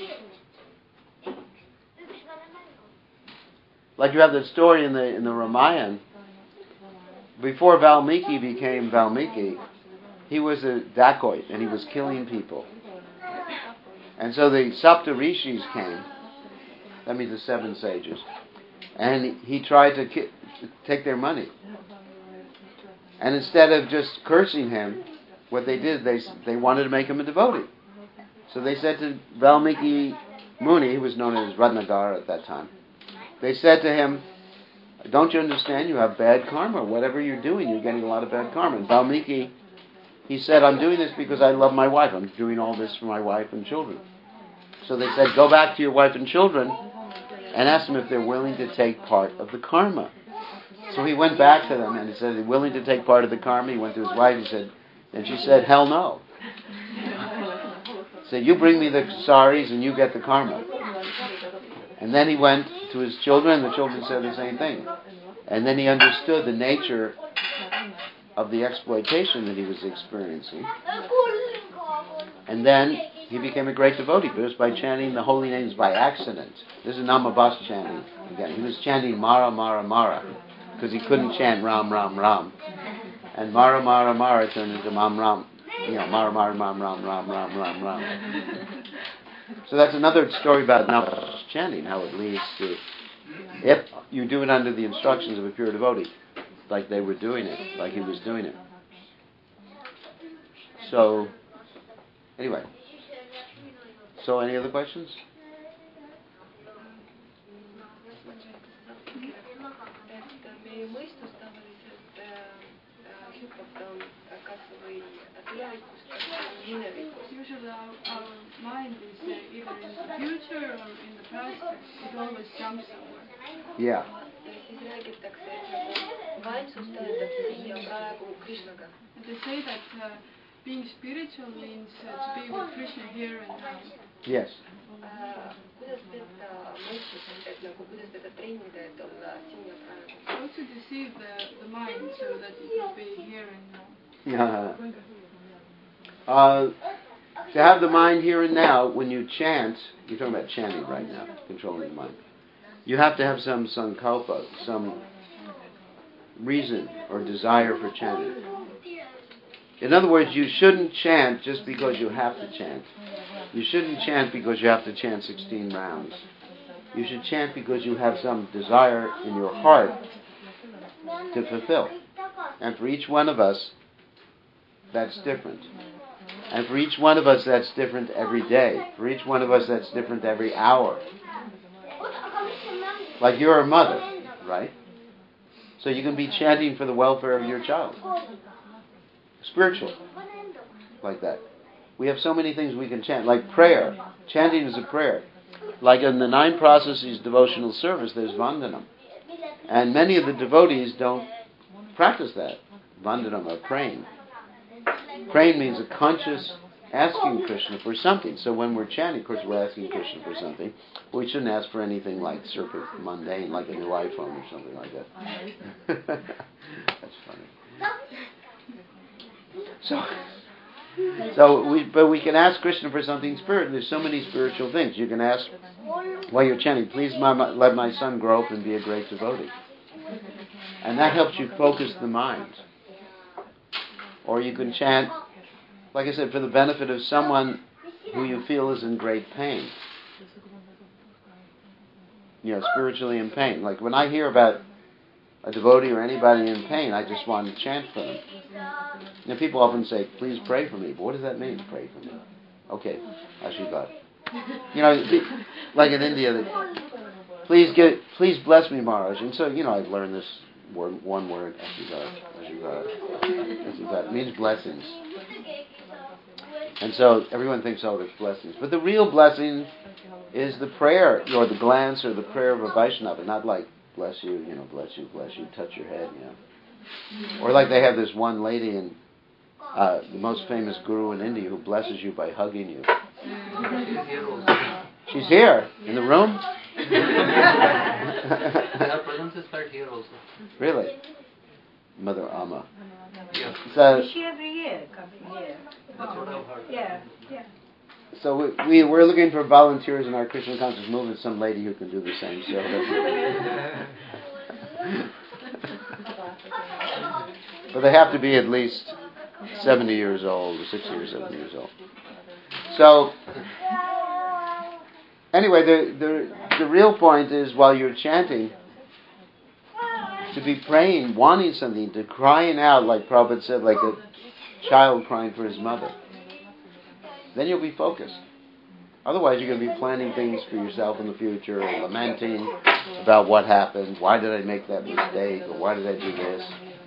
Like you have the story in the in the Ramayana. Before Valmiki became Valmiki, he was a dacoit and he was killing people. And so the Sapta Rishis came, that means the seven sages, and he tried to, ki- to take their money. And instead of just cursing him, what they did, they they wanted to make him a devotee. So they said to Valmiki Muni, who was known as Ratnagar at that time, they said to him, don't you understand? You have bad karma. Whatever you're doing, you're getting a lot of bad karma. And Valmiki, he said, I'm doing this because I love my wife. I'm doing all this for my wife and children. So they said, go back to your wife and children and ask them if they're willing to take part of the karma. So he went back to them and he said, they're willing to take part of the karma. He went to his wife, he said, and she said, hell no. He said, you bring me the saris and you get the karma. And then he went to his children, and the children said the same thing. And then he understood the nature of the exploitation that he was experiencing. And then he became a great devotee, just by chanting the holy names by accident. This is Namabas chanting. Again, he was chanting Mara, Mara, Mara, because he couldn't chant Ram, Ram, Ram. And Mara, Mara, Mara turned into Mam, Ram. You know, Mara, Mara, Ram, Ram, Ram, Ram, Ram, Ram. So that's another story about Namabas chanting, how it leads to, if you do it under the instructions of a pure devotee, like they were doing it, like he was doing it. So, anyway. So, any other questions? Usually our, our mind is uh, either in the future or in the past. It always jumps somewhere. Yeah. And they say that uh, being spiritual means uh, to be with Krishna here and now. Yes. How to deceive the, the mind so that it will be here and now? Yeah. Uh, to have the mind here and now, when you chant, you're talking about chanting right now, controlling the mind. you have to have some sankalpa, some reason or desire for chanting. In other words, you shouldn't chant just because you have to chant. You shouldn't chant because you have to chant sixteen rounds. You should chant because you have some desire in your heart to fulfill. And for each one of us, that's different. And for each one of us, that's different every day. For each one of us, that's different every hour. Like you're a mother, right? So you can be chanting for the welfare of your child. Spiritual. Like that. We have so many things we can chant. Like prayer. Chanting is a prayer. Like in the nine processes devotional service, there's Vandanam. And many of the devotees don't practice that. Vandanam, or praying. Praying means a conscious asking Krishna for something. So when we're chanting, of course, we're asking Krishna for something. We shouldn't ask for anything like super mundane, like a new iPhone or something like that. That's funny. So, so we, but we can ask Krishna for something spiritual. There's so many spiritual things. You can ask while you're chanting, please my, let my son grow up and be a great devotee. And that helps you focus the mind. Or you can chant, like I said, for the benefit of someone who you feel is in great pain. You know, spiritually in pain. Like when I hear about a devotee or anybody in pain, I just want to chant for them. You know, people often say, please pray for me. But what does that mean, pray for me? Okay, Ashirvad. You know, like in India, please get, please bless me, Maharaj. And so, you know, I've learned this word, one word, Ashirvad. Ashirvad. Ashirvad. It means blessings. And so everyone thinks, oh, there's blessings. But the real blessing is the prayer, or the glance, or the prayer of a Vaishnava, not like, bless you, you know, bless you, bless you, touch your head, you know. Or like they have this one lady, in uh, the most famous guru in India, who blesses you by hugging you. She's here, in the room? Really? Mother Amma. So, Is she every year coming here? Yeah, yeah. So we, we, we're looking for volunteers in our Krishna conscious movement, some lady who can do the same. So but they have to be at least seventy years old, or sixty or seventy years old. So anyway, the, the, the real point is, while you're chanting, to be praying, wanting something, to crying out, like Prabhupada said, like a child crying for his mother. Then you'll be focused. Otherwise, you're going to be planning things for yourself in the future, or lamenting about what happened, why did I make that mistake, or why did I do this.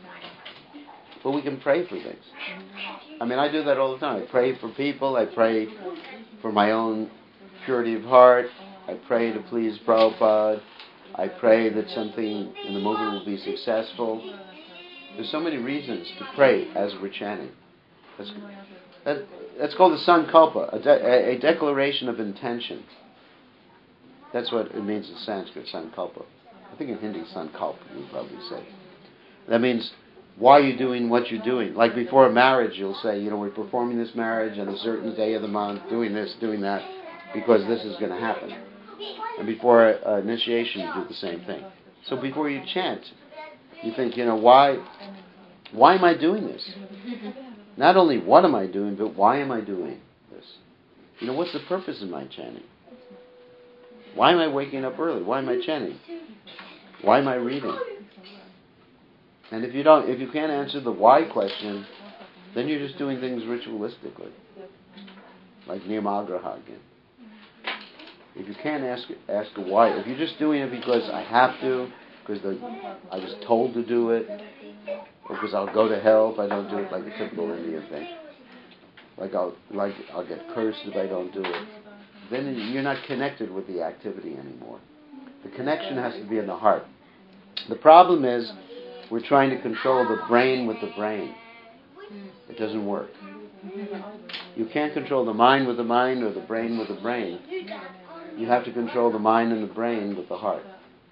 But we can pray for things. I mean, I do that all the time. I pray for people, I pray for my own purity of heart, I pray to please Prabhupada, I pray that something in the movement will be successful. There's so many reasons to pray as we're chanting. That's, that, that's called the sankalpa, a, de- a declaration of intention. That's what it means in Sanskrit, sankalpa. I think in Hindi, sankalpa, you would probably say. That means, why are you doing what you're doing? Like before a marriage, you'll say, you know, we're performing this marriage on a certain day of the month, doing this, doing that, because this is going to happen. And before uh, initiation, you do the same thing. So before you chant, you think, you know, why, why am I doing this? Not only what am I doing, but why am I doing this? You know, what's the purpose of my chanting? Why am I waking up early? Why am I chanting? Why am I reading? And if you don't, if you can't answer the why question, then you're just doing things ritualistically, like Niyamagraha again. If you can't ask ask a why, if you're just doing it because I have to, because the, I was told to do it, or because I'll go to hell if I don't do it, like the typical Indian thing, like I'll like I'll get cursed if I don't do it, then you're not connected with the activity anymore. The connection has to be in the heart. The problem is, we're trying to control the brain with the brain. It doesn't work. You can't control the mind with the mind or the brain with the brain. You have to control the mind and the brain with the heart.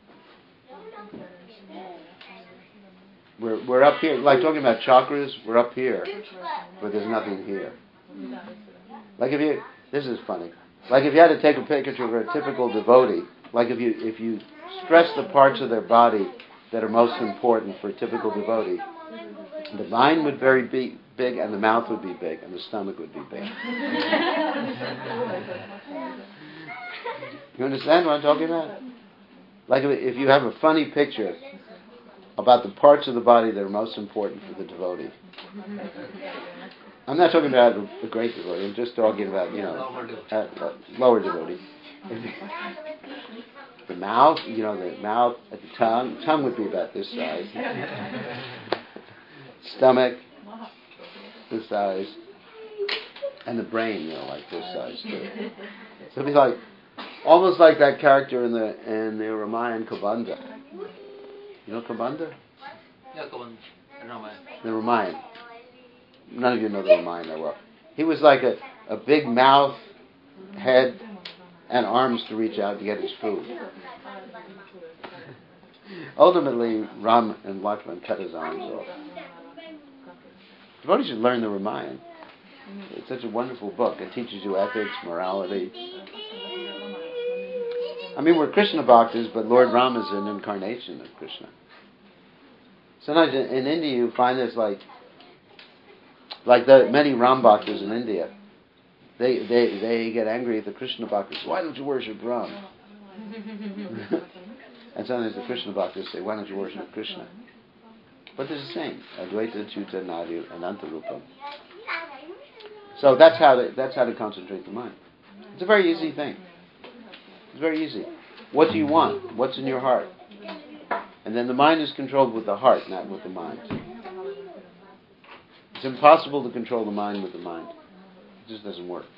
We're we're up here, like talking about chakras, we're up here, but there's nothing here. Like if you, this is funny, like if you had to take a picture of a typical devotee, like if you if you stress the parts of their body that are most important for a typical devotee, the mind would very be big, and the mouth would be big, and the stomach would be big. You understand what I'm talking about? Like if you have a funny picture about the parts of the body that are most important for the devotee. I'm not talking about a great devotee. I'm just talking about, you know, a, a lower devotee. The mouth, you know, the mouth, the tongue. Tongue would be about this size. Stomach, this size. And the brain, you know, like this size too. So it'd be like, almost like that character in the in the Ramayan Kabanda. You know Kabanda? Yeah, Kabanda. Ramayan. The Ramayan. None of you know the Ramayan that well. He was like a, a big mouth, head, and arms to reach out to get his food. Ultimately, Ram and Lakshman cut his arms off. Devotees should learn the Ramayan. It's such a wonderful book. It teaches you ethics, morality. I mean, we're Krishna bhaktas, but Lord Ram is an incarnation of Krishna. Sometimes in, in India you find this like, like the many Ram bhaktas in India. They they they get angry at the Krishna bhaktas. Why don't you worship Ram? And sometimes the Krishna bhaktas say, why don't you worship Krishna? But they're the same. Advaita, Achyuta, Nadi, Ananta Rupam. So that's how to, that's how to concentrate the mind. It's a very easy thing. It's very easy. What do you want? What's in your heart? And then the mind is controlled with the heart, not with the mind. It's impossible to control the mind with the mind. It just doesn't work.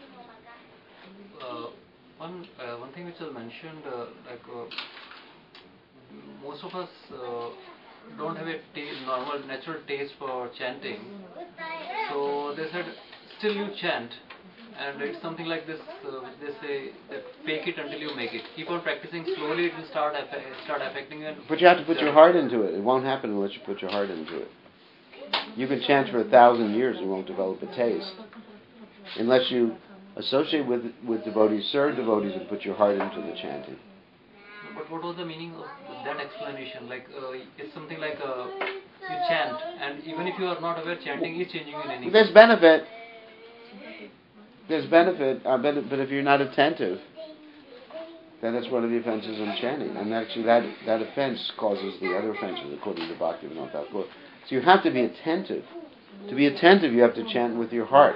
Uh, one uh, one thing which was mentioned, uh, like uh, most of us uh, don't have a t- normal, natural taste for chanting. So they said, still you chant. And it's something like this, uh, which they say, that fake it until you make it. Keep on practicing, slowly it will start affe- start affecting you. And but you have to put your heart into it. It won't happen unless you put your heart into it. You can chant for a thousand years and won't develop a taste. Unless you associate with with devotees, serve devotees, and put your heart into the chanting. But what was the meaning of that explanation? Like, uh, it's something like uh, you chant, and even if you are not aware, chanting is changing you in any way. There's benefit. There's benefit, uh, but, but if you're not attentive, then that's one of the offenses in chanting. And actually that, that offense causes the other offenses, according to Bhaktivinoda Thakur. So you have to be attentive. To be attentive, you have to chant with your heart.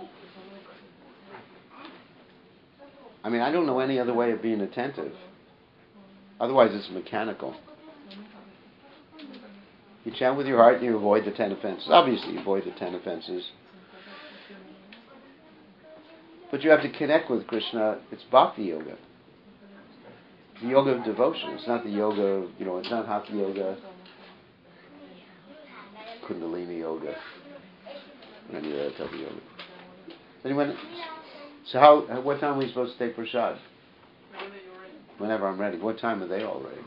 I mean, I don't know any other way of being attentive. Otherwise, it's mechanical. You chant with your heart and you avoid the ten offenses. Obviously, you avoid the ten offenses. But you have to connect with Krishna. It's bhakti yoga. The yoga of devotion. It's not the yoga of, you know, it's not hatha yoga, kundalini yoga, or any other type of yoga. Anyone? So how, what time are we supposed to take prasad? Whenever I'm ready. What time are they all ready?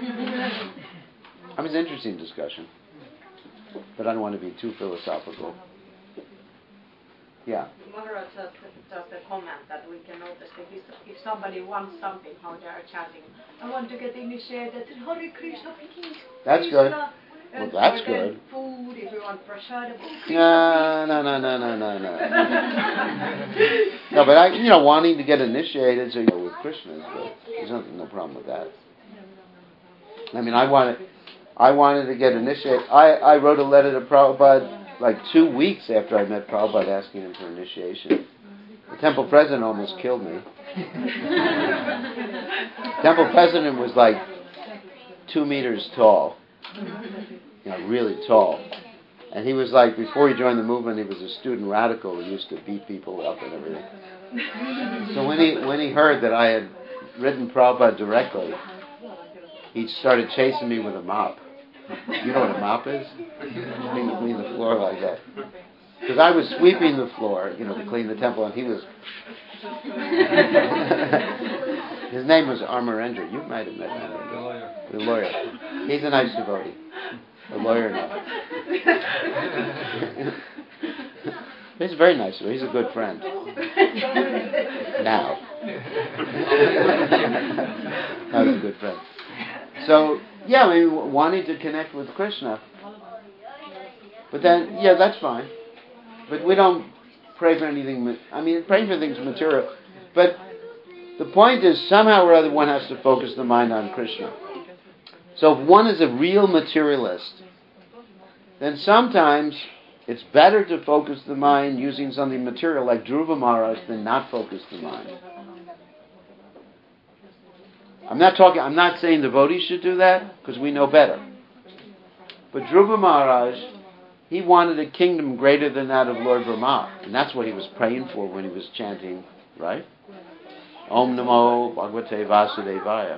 I mean, it's an interesting discussion. But I don't want to be too philosophical. Yeah. Maharaj just, just a comment that we can notice that if, if somebody wants something, how they are chanting, I want to get initiated in Hare Krishna, Krishna. That's good. And Well, that's or good. Food, if you want prasad. No, no, no, no, no, no, no. No, but I, you know, wanting to get initiated so you go with Krishna is good. There's no, no problem with that. I mean, I wanted, I wanted to get initiated. I, I wrote a letter to Prabhupada like two weeks after I met Prabhupada asking him for initiation. The temple president almost killed me. Temple president was like two meters tall. You know, really tall. And he was like, before he joined the movement, he was a student radical who used to beat people up and everything. So when he when he heard that I had written Prabhupada directly, he started chasing me with a mop. You know what a mop is? Clean, clean the floor like that. Because I was sweeping the floor, you know, to clean the temple, and he was... His name was Amarendra. You might have met him. The lawyer. The lawyer. He's a nice devotee. A lawyer now. He's very nice. He's a good friend. Now. Now he's a good friend. So, yeah, I mean, wanting to connect with Krishna. But then, yeah, that's fine. But we don't pray for anything, I mean, praying for things material. But the point is, somehow or other, one has to focus the mind on Krishna. So if one is a real materialist, then sometimes it's better to focus the mind using something material like Dhruva Maharaj than not focus the mind. I'm not talking. I'm not saying devotees should do that because we know better. But Dhruva Maharaj, he wanted a kingdom greater than that of Lord Brahma, and that's what he was praying for when he was chanting, right? Om Namo Bhagavate Vasudevaya.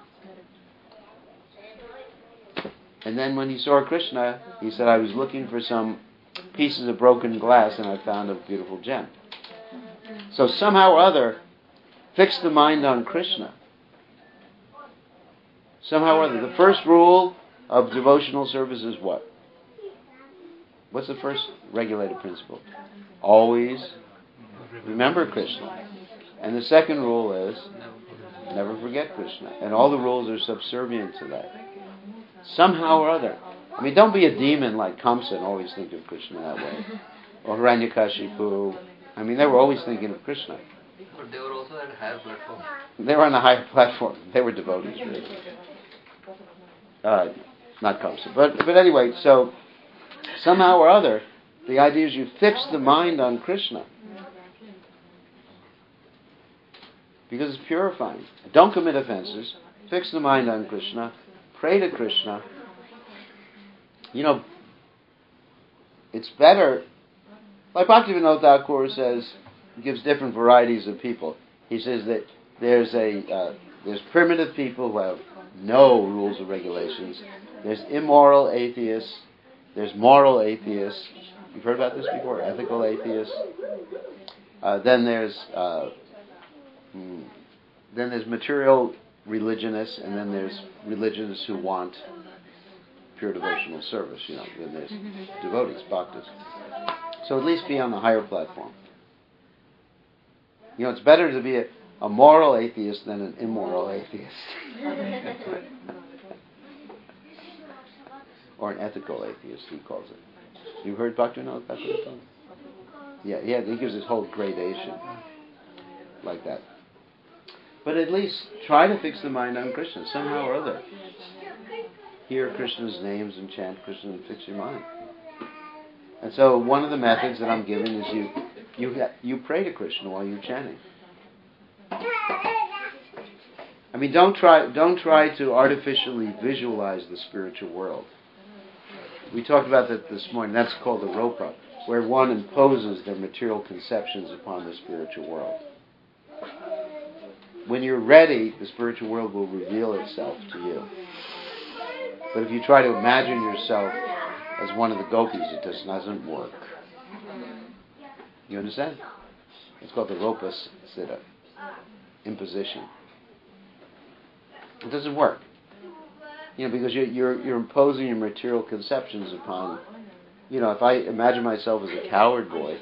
And then when he saw Krishna, he said, I was looking for some pieces of broken glass and I found a beautiful gem. So somehow or other, fix the mind on Krishna. Somehow or other. The first rule of devotional service is what? What's the first regulated principle? Always remember Krishna. And the second rule is never forget Krishna. And all the rules are subservient to that. Somehow or other. I mean, don't be a demon like Kamsa and always think of Krishna that way. Or Hiranyakashipu. I mean, they were always thinking of Krishna. But they were also at a higher platform. They were on a higher platform. They were devotees, really. Uh, not Kamsa. But, but anyway, so somehow or other, the idea is you fix the mind on Krishna. Because it's purifying. Don't commit offenses. Fix the mind on Krishna. Pray to Krishna. You know, it's better, like Bhaktivinoda Thakur says, gives different varieties of people. He says that there's a uh, there's primitive people who have no rules or regulations. There's immoral atheists. There's moral atheists. You've heard about this before? Ethical atheists. Uh, then there's uh, hmm, then there's material religionists, and then there's religionists who want pure devotional service. You know, then there's devotees, bhaktas. So at least be on the higher platform. You know, it's better to be a, a moral atheist than an immoral atheist. Or an ethical atheist, he calls it. You heard Bhaktivinoda Thakur? Yeah, yeah, he gives this whole gradation like that. But at least try to fix the mind on Krishna somehow or other. Hear Krishna's names and chant Krishna and fix your mind. And so one of the methods that I'm giving is you you you pray to Krishna while you're chanting. I mean, don't try don't try to artificially visualize the spiritual world. We talked about that this morning. That's called the ropa, where one imposes their material conceptions upon the spiritual world. When you're ready, the spiritual world will reveal itself to you. But if you try to imagine yourself as one of the gopis, it just doesn't work. You understand? It's called the ropa siddha, imposition. It doesn't work. You know, because you're, you're you're imposing your material conceptions upon. You know, if I imagine myself as a coward boy,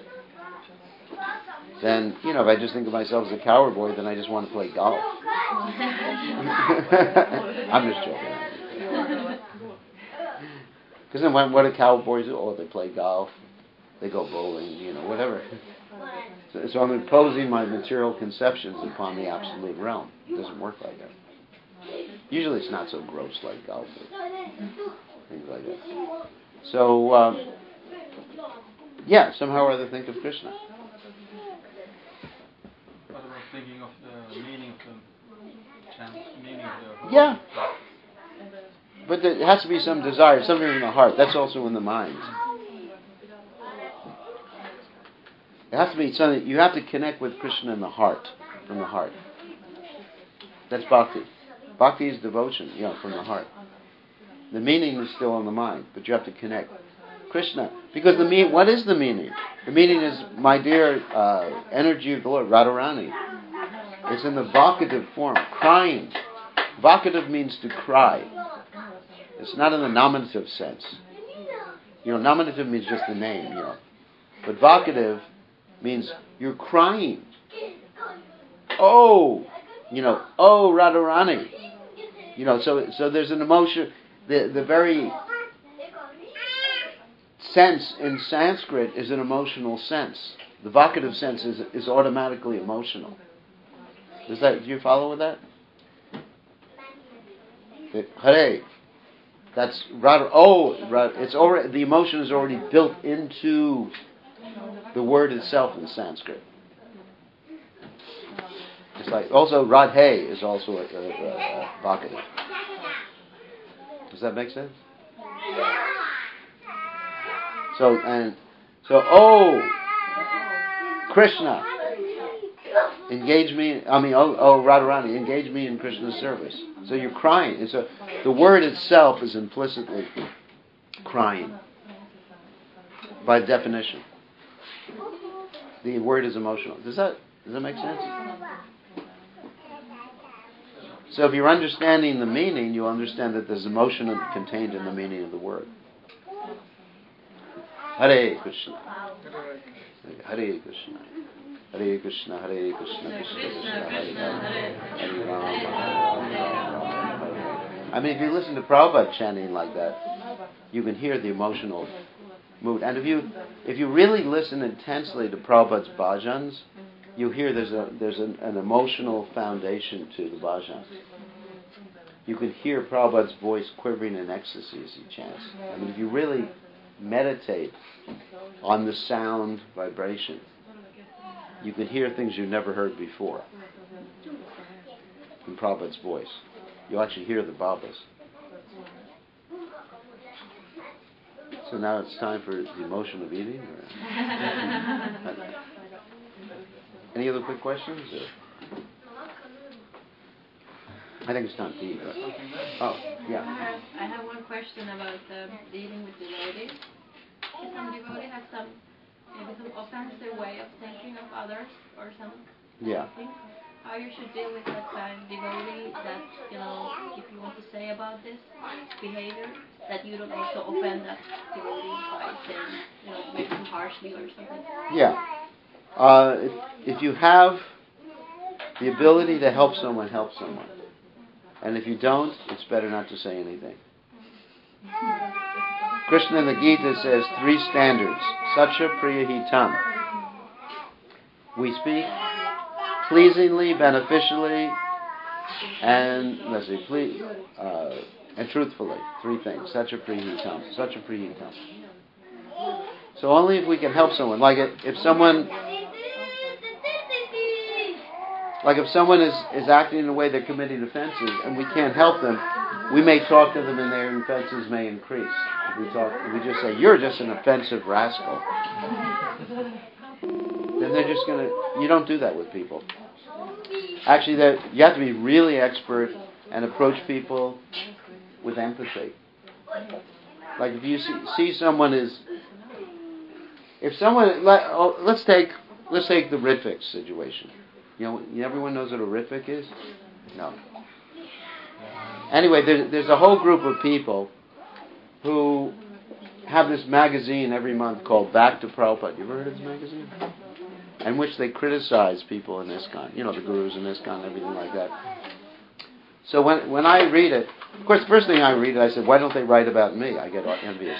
then, you know, if I just think of myself as a coward boy, then I just want to play golf. I'm just joking. Because then what, what do cowboys do? Oh, they play golf. They go bowling, you know, whatever. So, so I'm imposing my material conceptions upon the absolute realm. It doesn't work like that. Usually it's not so gross like golf, but things like that. So, um, yeah, somehow or other think of Krishna. What about thinking of the meaning of the chant, meaning of the... Yeah. But there has to be some desire, something in the heart. That's also in the mind. It has to be something, you have to connect with Krishna in the heart, from the heart. That's bhakti. Bhakti is devotion, you know, from the heart. The meaning is still in the mind, but you have to connect. Krishna, because the mean, what is the meaning? The meaning is, my dear uh, energy of the Lord, Radharani. It's in the vocative form, crying. Vocative means to cry. It's not in the nominative sense. You know, nominative means just the name, you know. But vocative means you're crying. Oh, you know, oh, Radharani. You know, so so there's an emotion. The the very sense in Sanskrit is an emotional sense. The vocative sense is is automatically emotional. Does that? Do you follow with that? The, Hare. That's Radha. Oh, Radha, it's already the emotion is already built into the word itself in Sanskrit. It's like also Radhe is also a, a, a, a vocative. Does that make sense? So and so. Oh, Krishna, engage me. I mean, oh, oh Radharani, engage me in Krishna's service. So you're crying. It's a, the word itself is implicitly crying by definition. The word is emotional. Does that does that make sense? So if you're understanding the meaning, you understand that there's emotion contained in the meaning of the word. Hare Krishna. Hare Krishna. Hare Krishna, Hare Krishna, Krishna Krishna, Hare Hare, Hare Rama. I mean, if you listen to Prabhupada chanting like that, you can hear the emotional mood. And if you if you really listen intensely to Prabhupada's bhajans, you hear there's a there's an, an emotional foundation to the bhajans. You can hear Prabhupada's voice quivering in ecstasy as he chants. I mean, if you really meditate on the sound vibration, you can hear things you've never heard before in Prabhupada's voice. You actually hear the Babas. So now it's time for the emotion of eating? Or? Any other quick questions? Or? I think it's time to eat. Right? Oh, yeah. I have, I have one question about um, dealing with devotees. Some devotee has some maybe some offensive way of thinking of others or some yeah. things. How you should deal with that kind of devotee that, you know, if you want to say about this behavior, that you don't also offend that devotee by saying, you know, maybe too harshly or something. Yeah. Uh, if, if you have the ability to help someone, help someone. And if you don't, it's better not to say anything. Krishna in the Gita says three standards. Satya Priyahitam. We speak pleasingly, beneficially, and let's see, please, uh, and truthfully. Three things. Satya Priyahitam. Satya Priyahitam. So only if we can help someone. Like if someone, like if someone is, is acting in a way they're committing offenses, and we can't help them, we may talk to them, and their offenses may increase. If we talk, if we just say, "You're just an offensive rascal," then they're just going to... You don't do that with people. Actually, you have to be really expert and approach people with empathy. Like if you see, see someone is... If someone... Let, oh, let's take let's take the Ritvik situation. You know, everyone knows what a Ritvik is? No. Anyway, there, there's a whole group of people who have this magazine every month called Back to Prabhupada. You ever heard of this magazine? In which they criticize people in ISKCON. You know, the gurus in ISKCON and everything like that. So when when I read it, of course, the first thing I read it, I said, why don't they write about me? I get envious.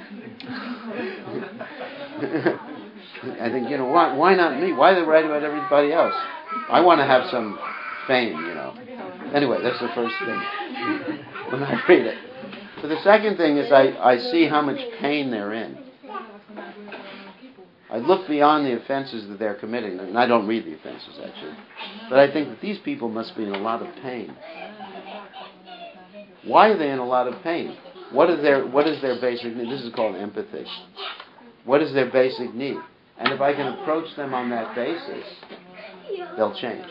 I think, you know, why, why not me? Why do they write about everybody else? I want to have some fame, you know. Anyway, that's the first thing when I read it. But the second thing is I, I see how much pain they're in. I look beyond the offenses that they're committing, and I don't read the offenses, actually. But I think that these people must be in a lot of pain. Why are they in a lot of pain? What is their, what is their basic need? This is called empathy. What is their basic need? And if I can approach them on that basis, they'll change.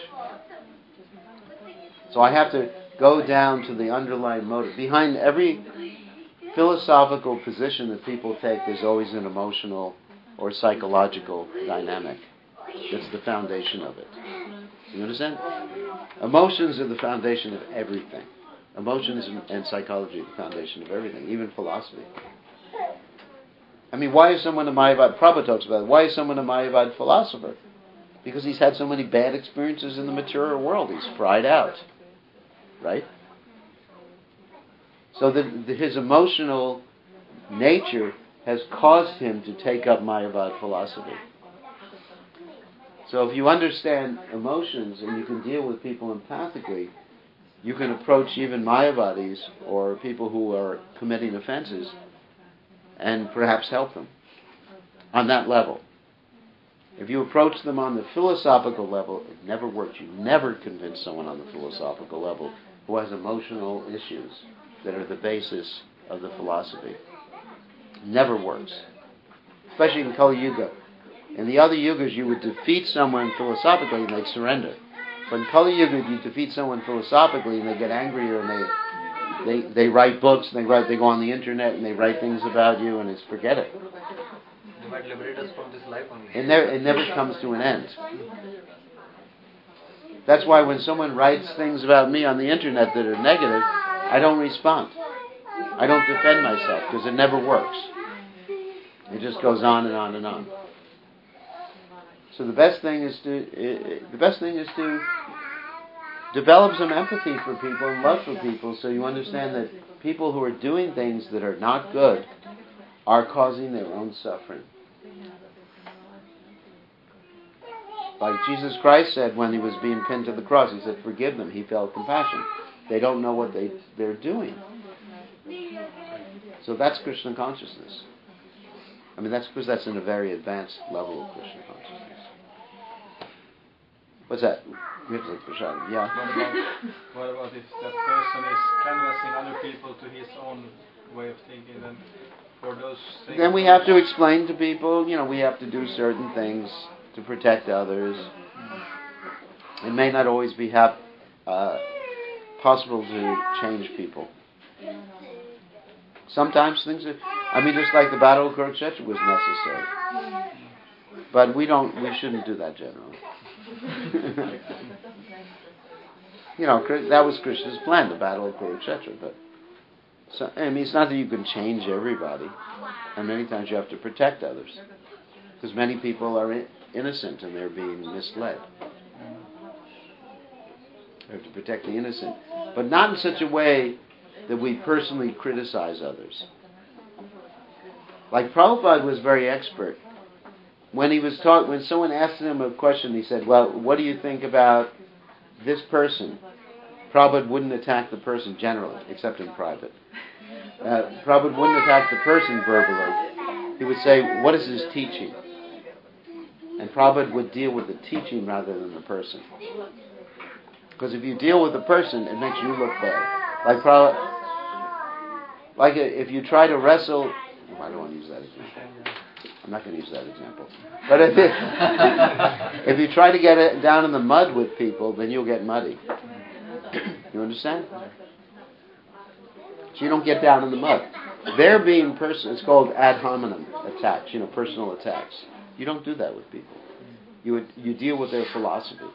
So I have to go down to the underlying motive. Behind every philosophical position that people take, there's always an emotional or psychological dynamic. That's the foundation of it. You understand? Emotions are the foundation of everything. Emotions and, and psychology are the foundation of everything, even philosophy. I mean, why is someone a Mayavad? Prabhupada talks about it. Why is someone a Mayavad philosopher? Because he's had so many bad experiences in the material world. He's fried out. Right? So the, the, his emotional nature has caused him to take up Mayavad philosophy. So if you understand emotions and you can deal with people empathically, you can approach even Mayavadis or people who are committing offenses and perhaps help them on that level. If you approach them on the philosophical level, it never works. You never convince someone on the philosophical level who has emotional issues that are the basis of the philosophy. Never works. Especially in Kali Yuga. In the other yugas, you would defeat someone philosophically and they'd surrender. But in Kali Yuga, you defeat someone philosophically and they get angrier and they they they write books and they write they go on the internet and they write things about you and it's forget it. They might liberate us from this life only. It never it never comes to an end. That's why when someone writes things about me on the internet that are negative, I don't respond. I don't defend myself because it never works. It just goes on and on and on. So the best thing is to uh, the best thing is to develop some empathy for people and love for people, so you understand that people who are doing things that are not good are causing their own suffering. Like Jesus Christ said when he was being pinned to the cross, he said, "Forgive them." He felt compassion. They don't know what they they're doing. So that's Krishna consciousness. I mean, that's because that's in a very advanced level of Krishna consciousness. What's that? We have to look Prashad. Yeah. What about, what about if that person is canvassing other people to his own way of thinking? Then for those things, then we have to explain to people. You know, we have to do certain things to protect others. It may not always be hap- uh, possible to change people. Sometimes things are. I mean, just like the Battle of Kurukshetra was necessary, but we don't. We shouldn't do that generally. You know, that was Krishna's plan, the Battle of Kurukshetra. But so, I mean, it's not that you can change everybody, and many times you have to protect others, because many people are in, innocent and they're being misled. You have to protect the innocent, but not in such a way that we personally criticize others. Like Prabhupada was very expert. When he was taught, when someone asked him a question, he said, "Well, what do you think about this person?" Prabhupada wouldn't attack the person generally, except in private. Uh, Prabhupada wouldn't attack the person verbally. He would say, "What is his teaching?" And Prabhupada would deal with the teaching rather than the person. Because if you deal with the person, it makes you look bad. Like Prabhupada, like if you try to wrestle, oh, I don't want to use that example. I'm not going to use that example. But if, it, if you try to get it down in the mud with people, then you'll get muddy. You understand? So you don't get down in the mud. They're being personal. It's called ad hominem attacks, you know, personal attacks. You don't do that with people. You would, you deal with their philosophy.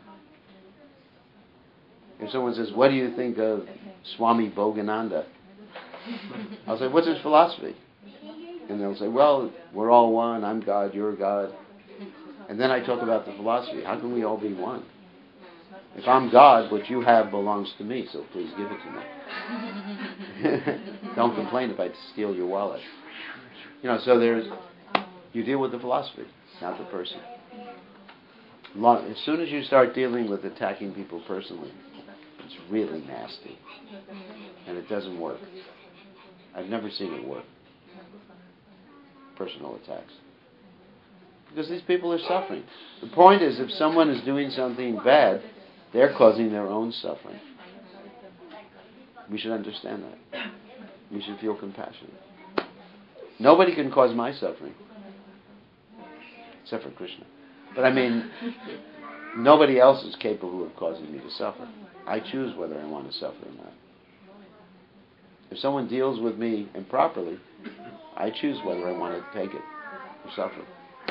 If someone says, "What do you think of Swami Bhogananda?" I'll say, "What's his philosophy?" And they'll say, "Well, we're all one. I'm God, you're God." And then I talk about the philosophy. How can we all be one? If I'm God, what you have belongs to me, so please give it to me. Don't complain if I steal your wallet. You know, so there's, you deal with the philosophy, not the person. Long, as soon as you start dealing with attacking people personally, it's really nasty. And it doesn't work. I've never seen it work. Personal attacks. Because these people are suffering. The point is, if someone is doing something bad, they're causing their own suffering. We should understand that. We should feel compassionate. Nobody can cause my suffering. Except for Krishna. But I mean, nobody else is capable of causing me to suffer. I choose whether I want to suffer or not. If someone deals with me improperly, I choose whether I want to take it or suffer.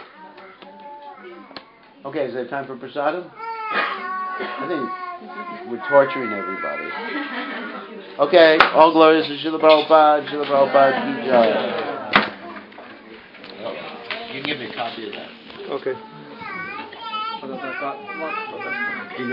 Okay, is there time for prasadam? I think we're torturing everybody. Okay, all glories to Srila Prabhupada, Srila Prabhupada ki jai. You can give me a copy of that. Okay. Otetaan ka- lakko tästä.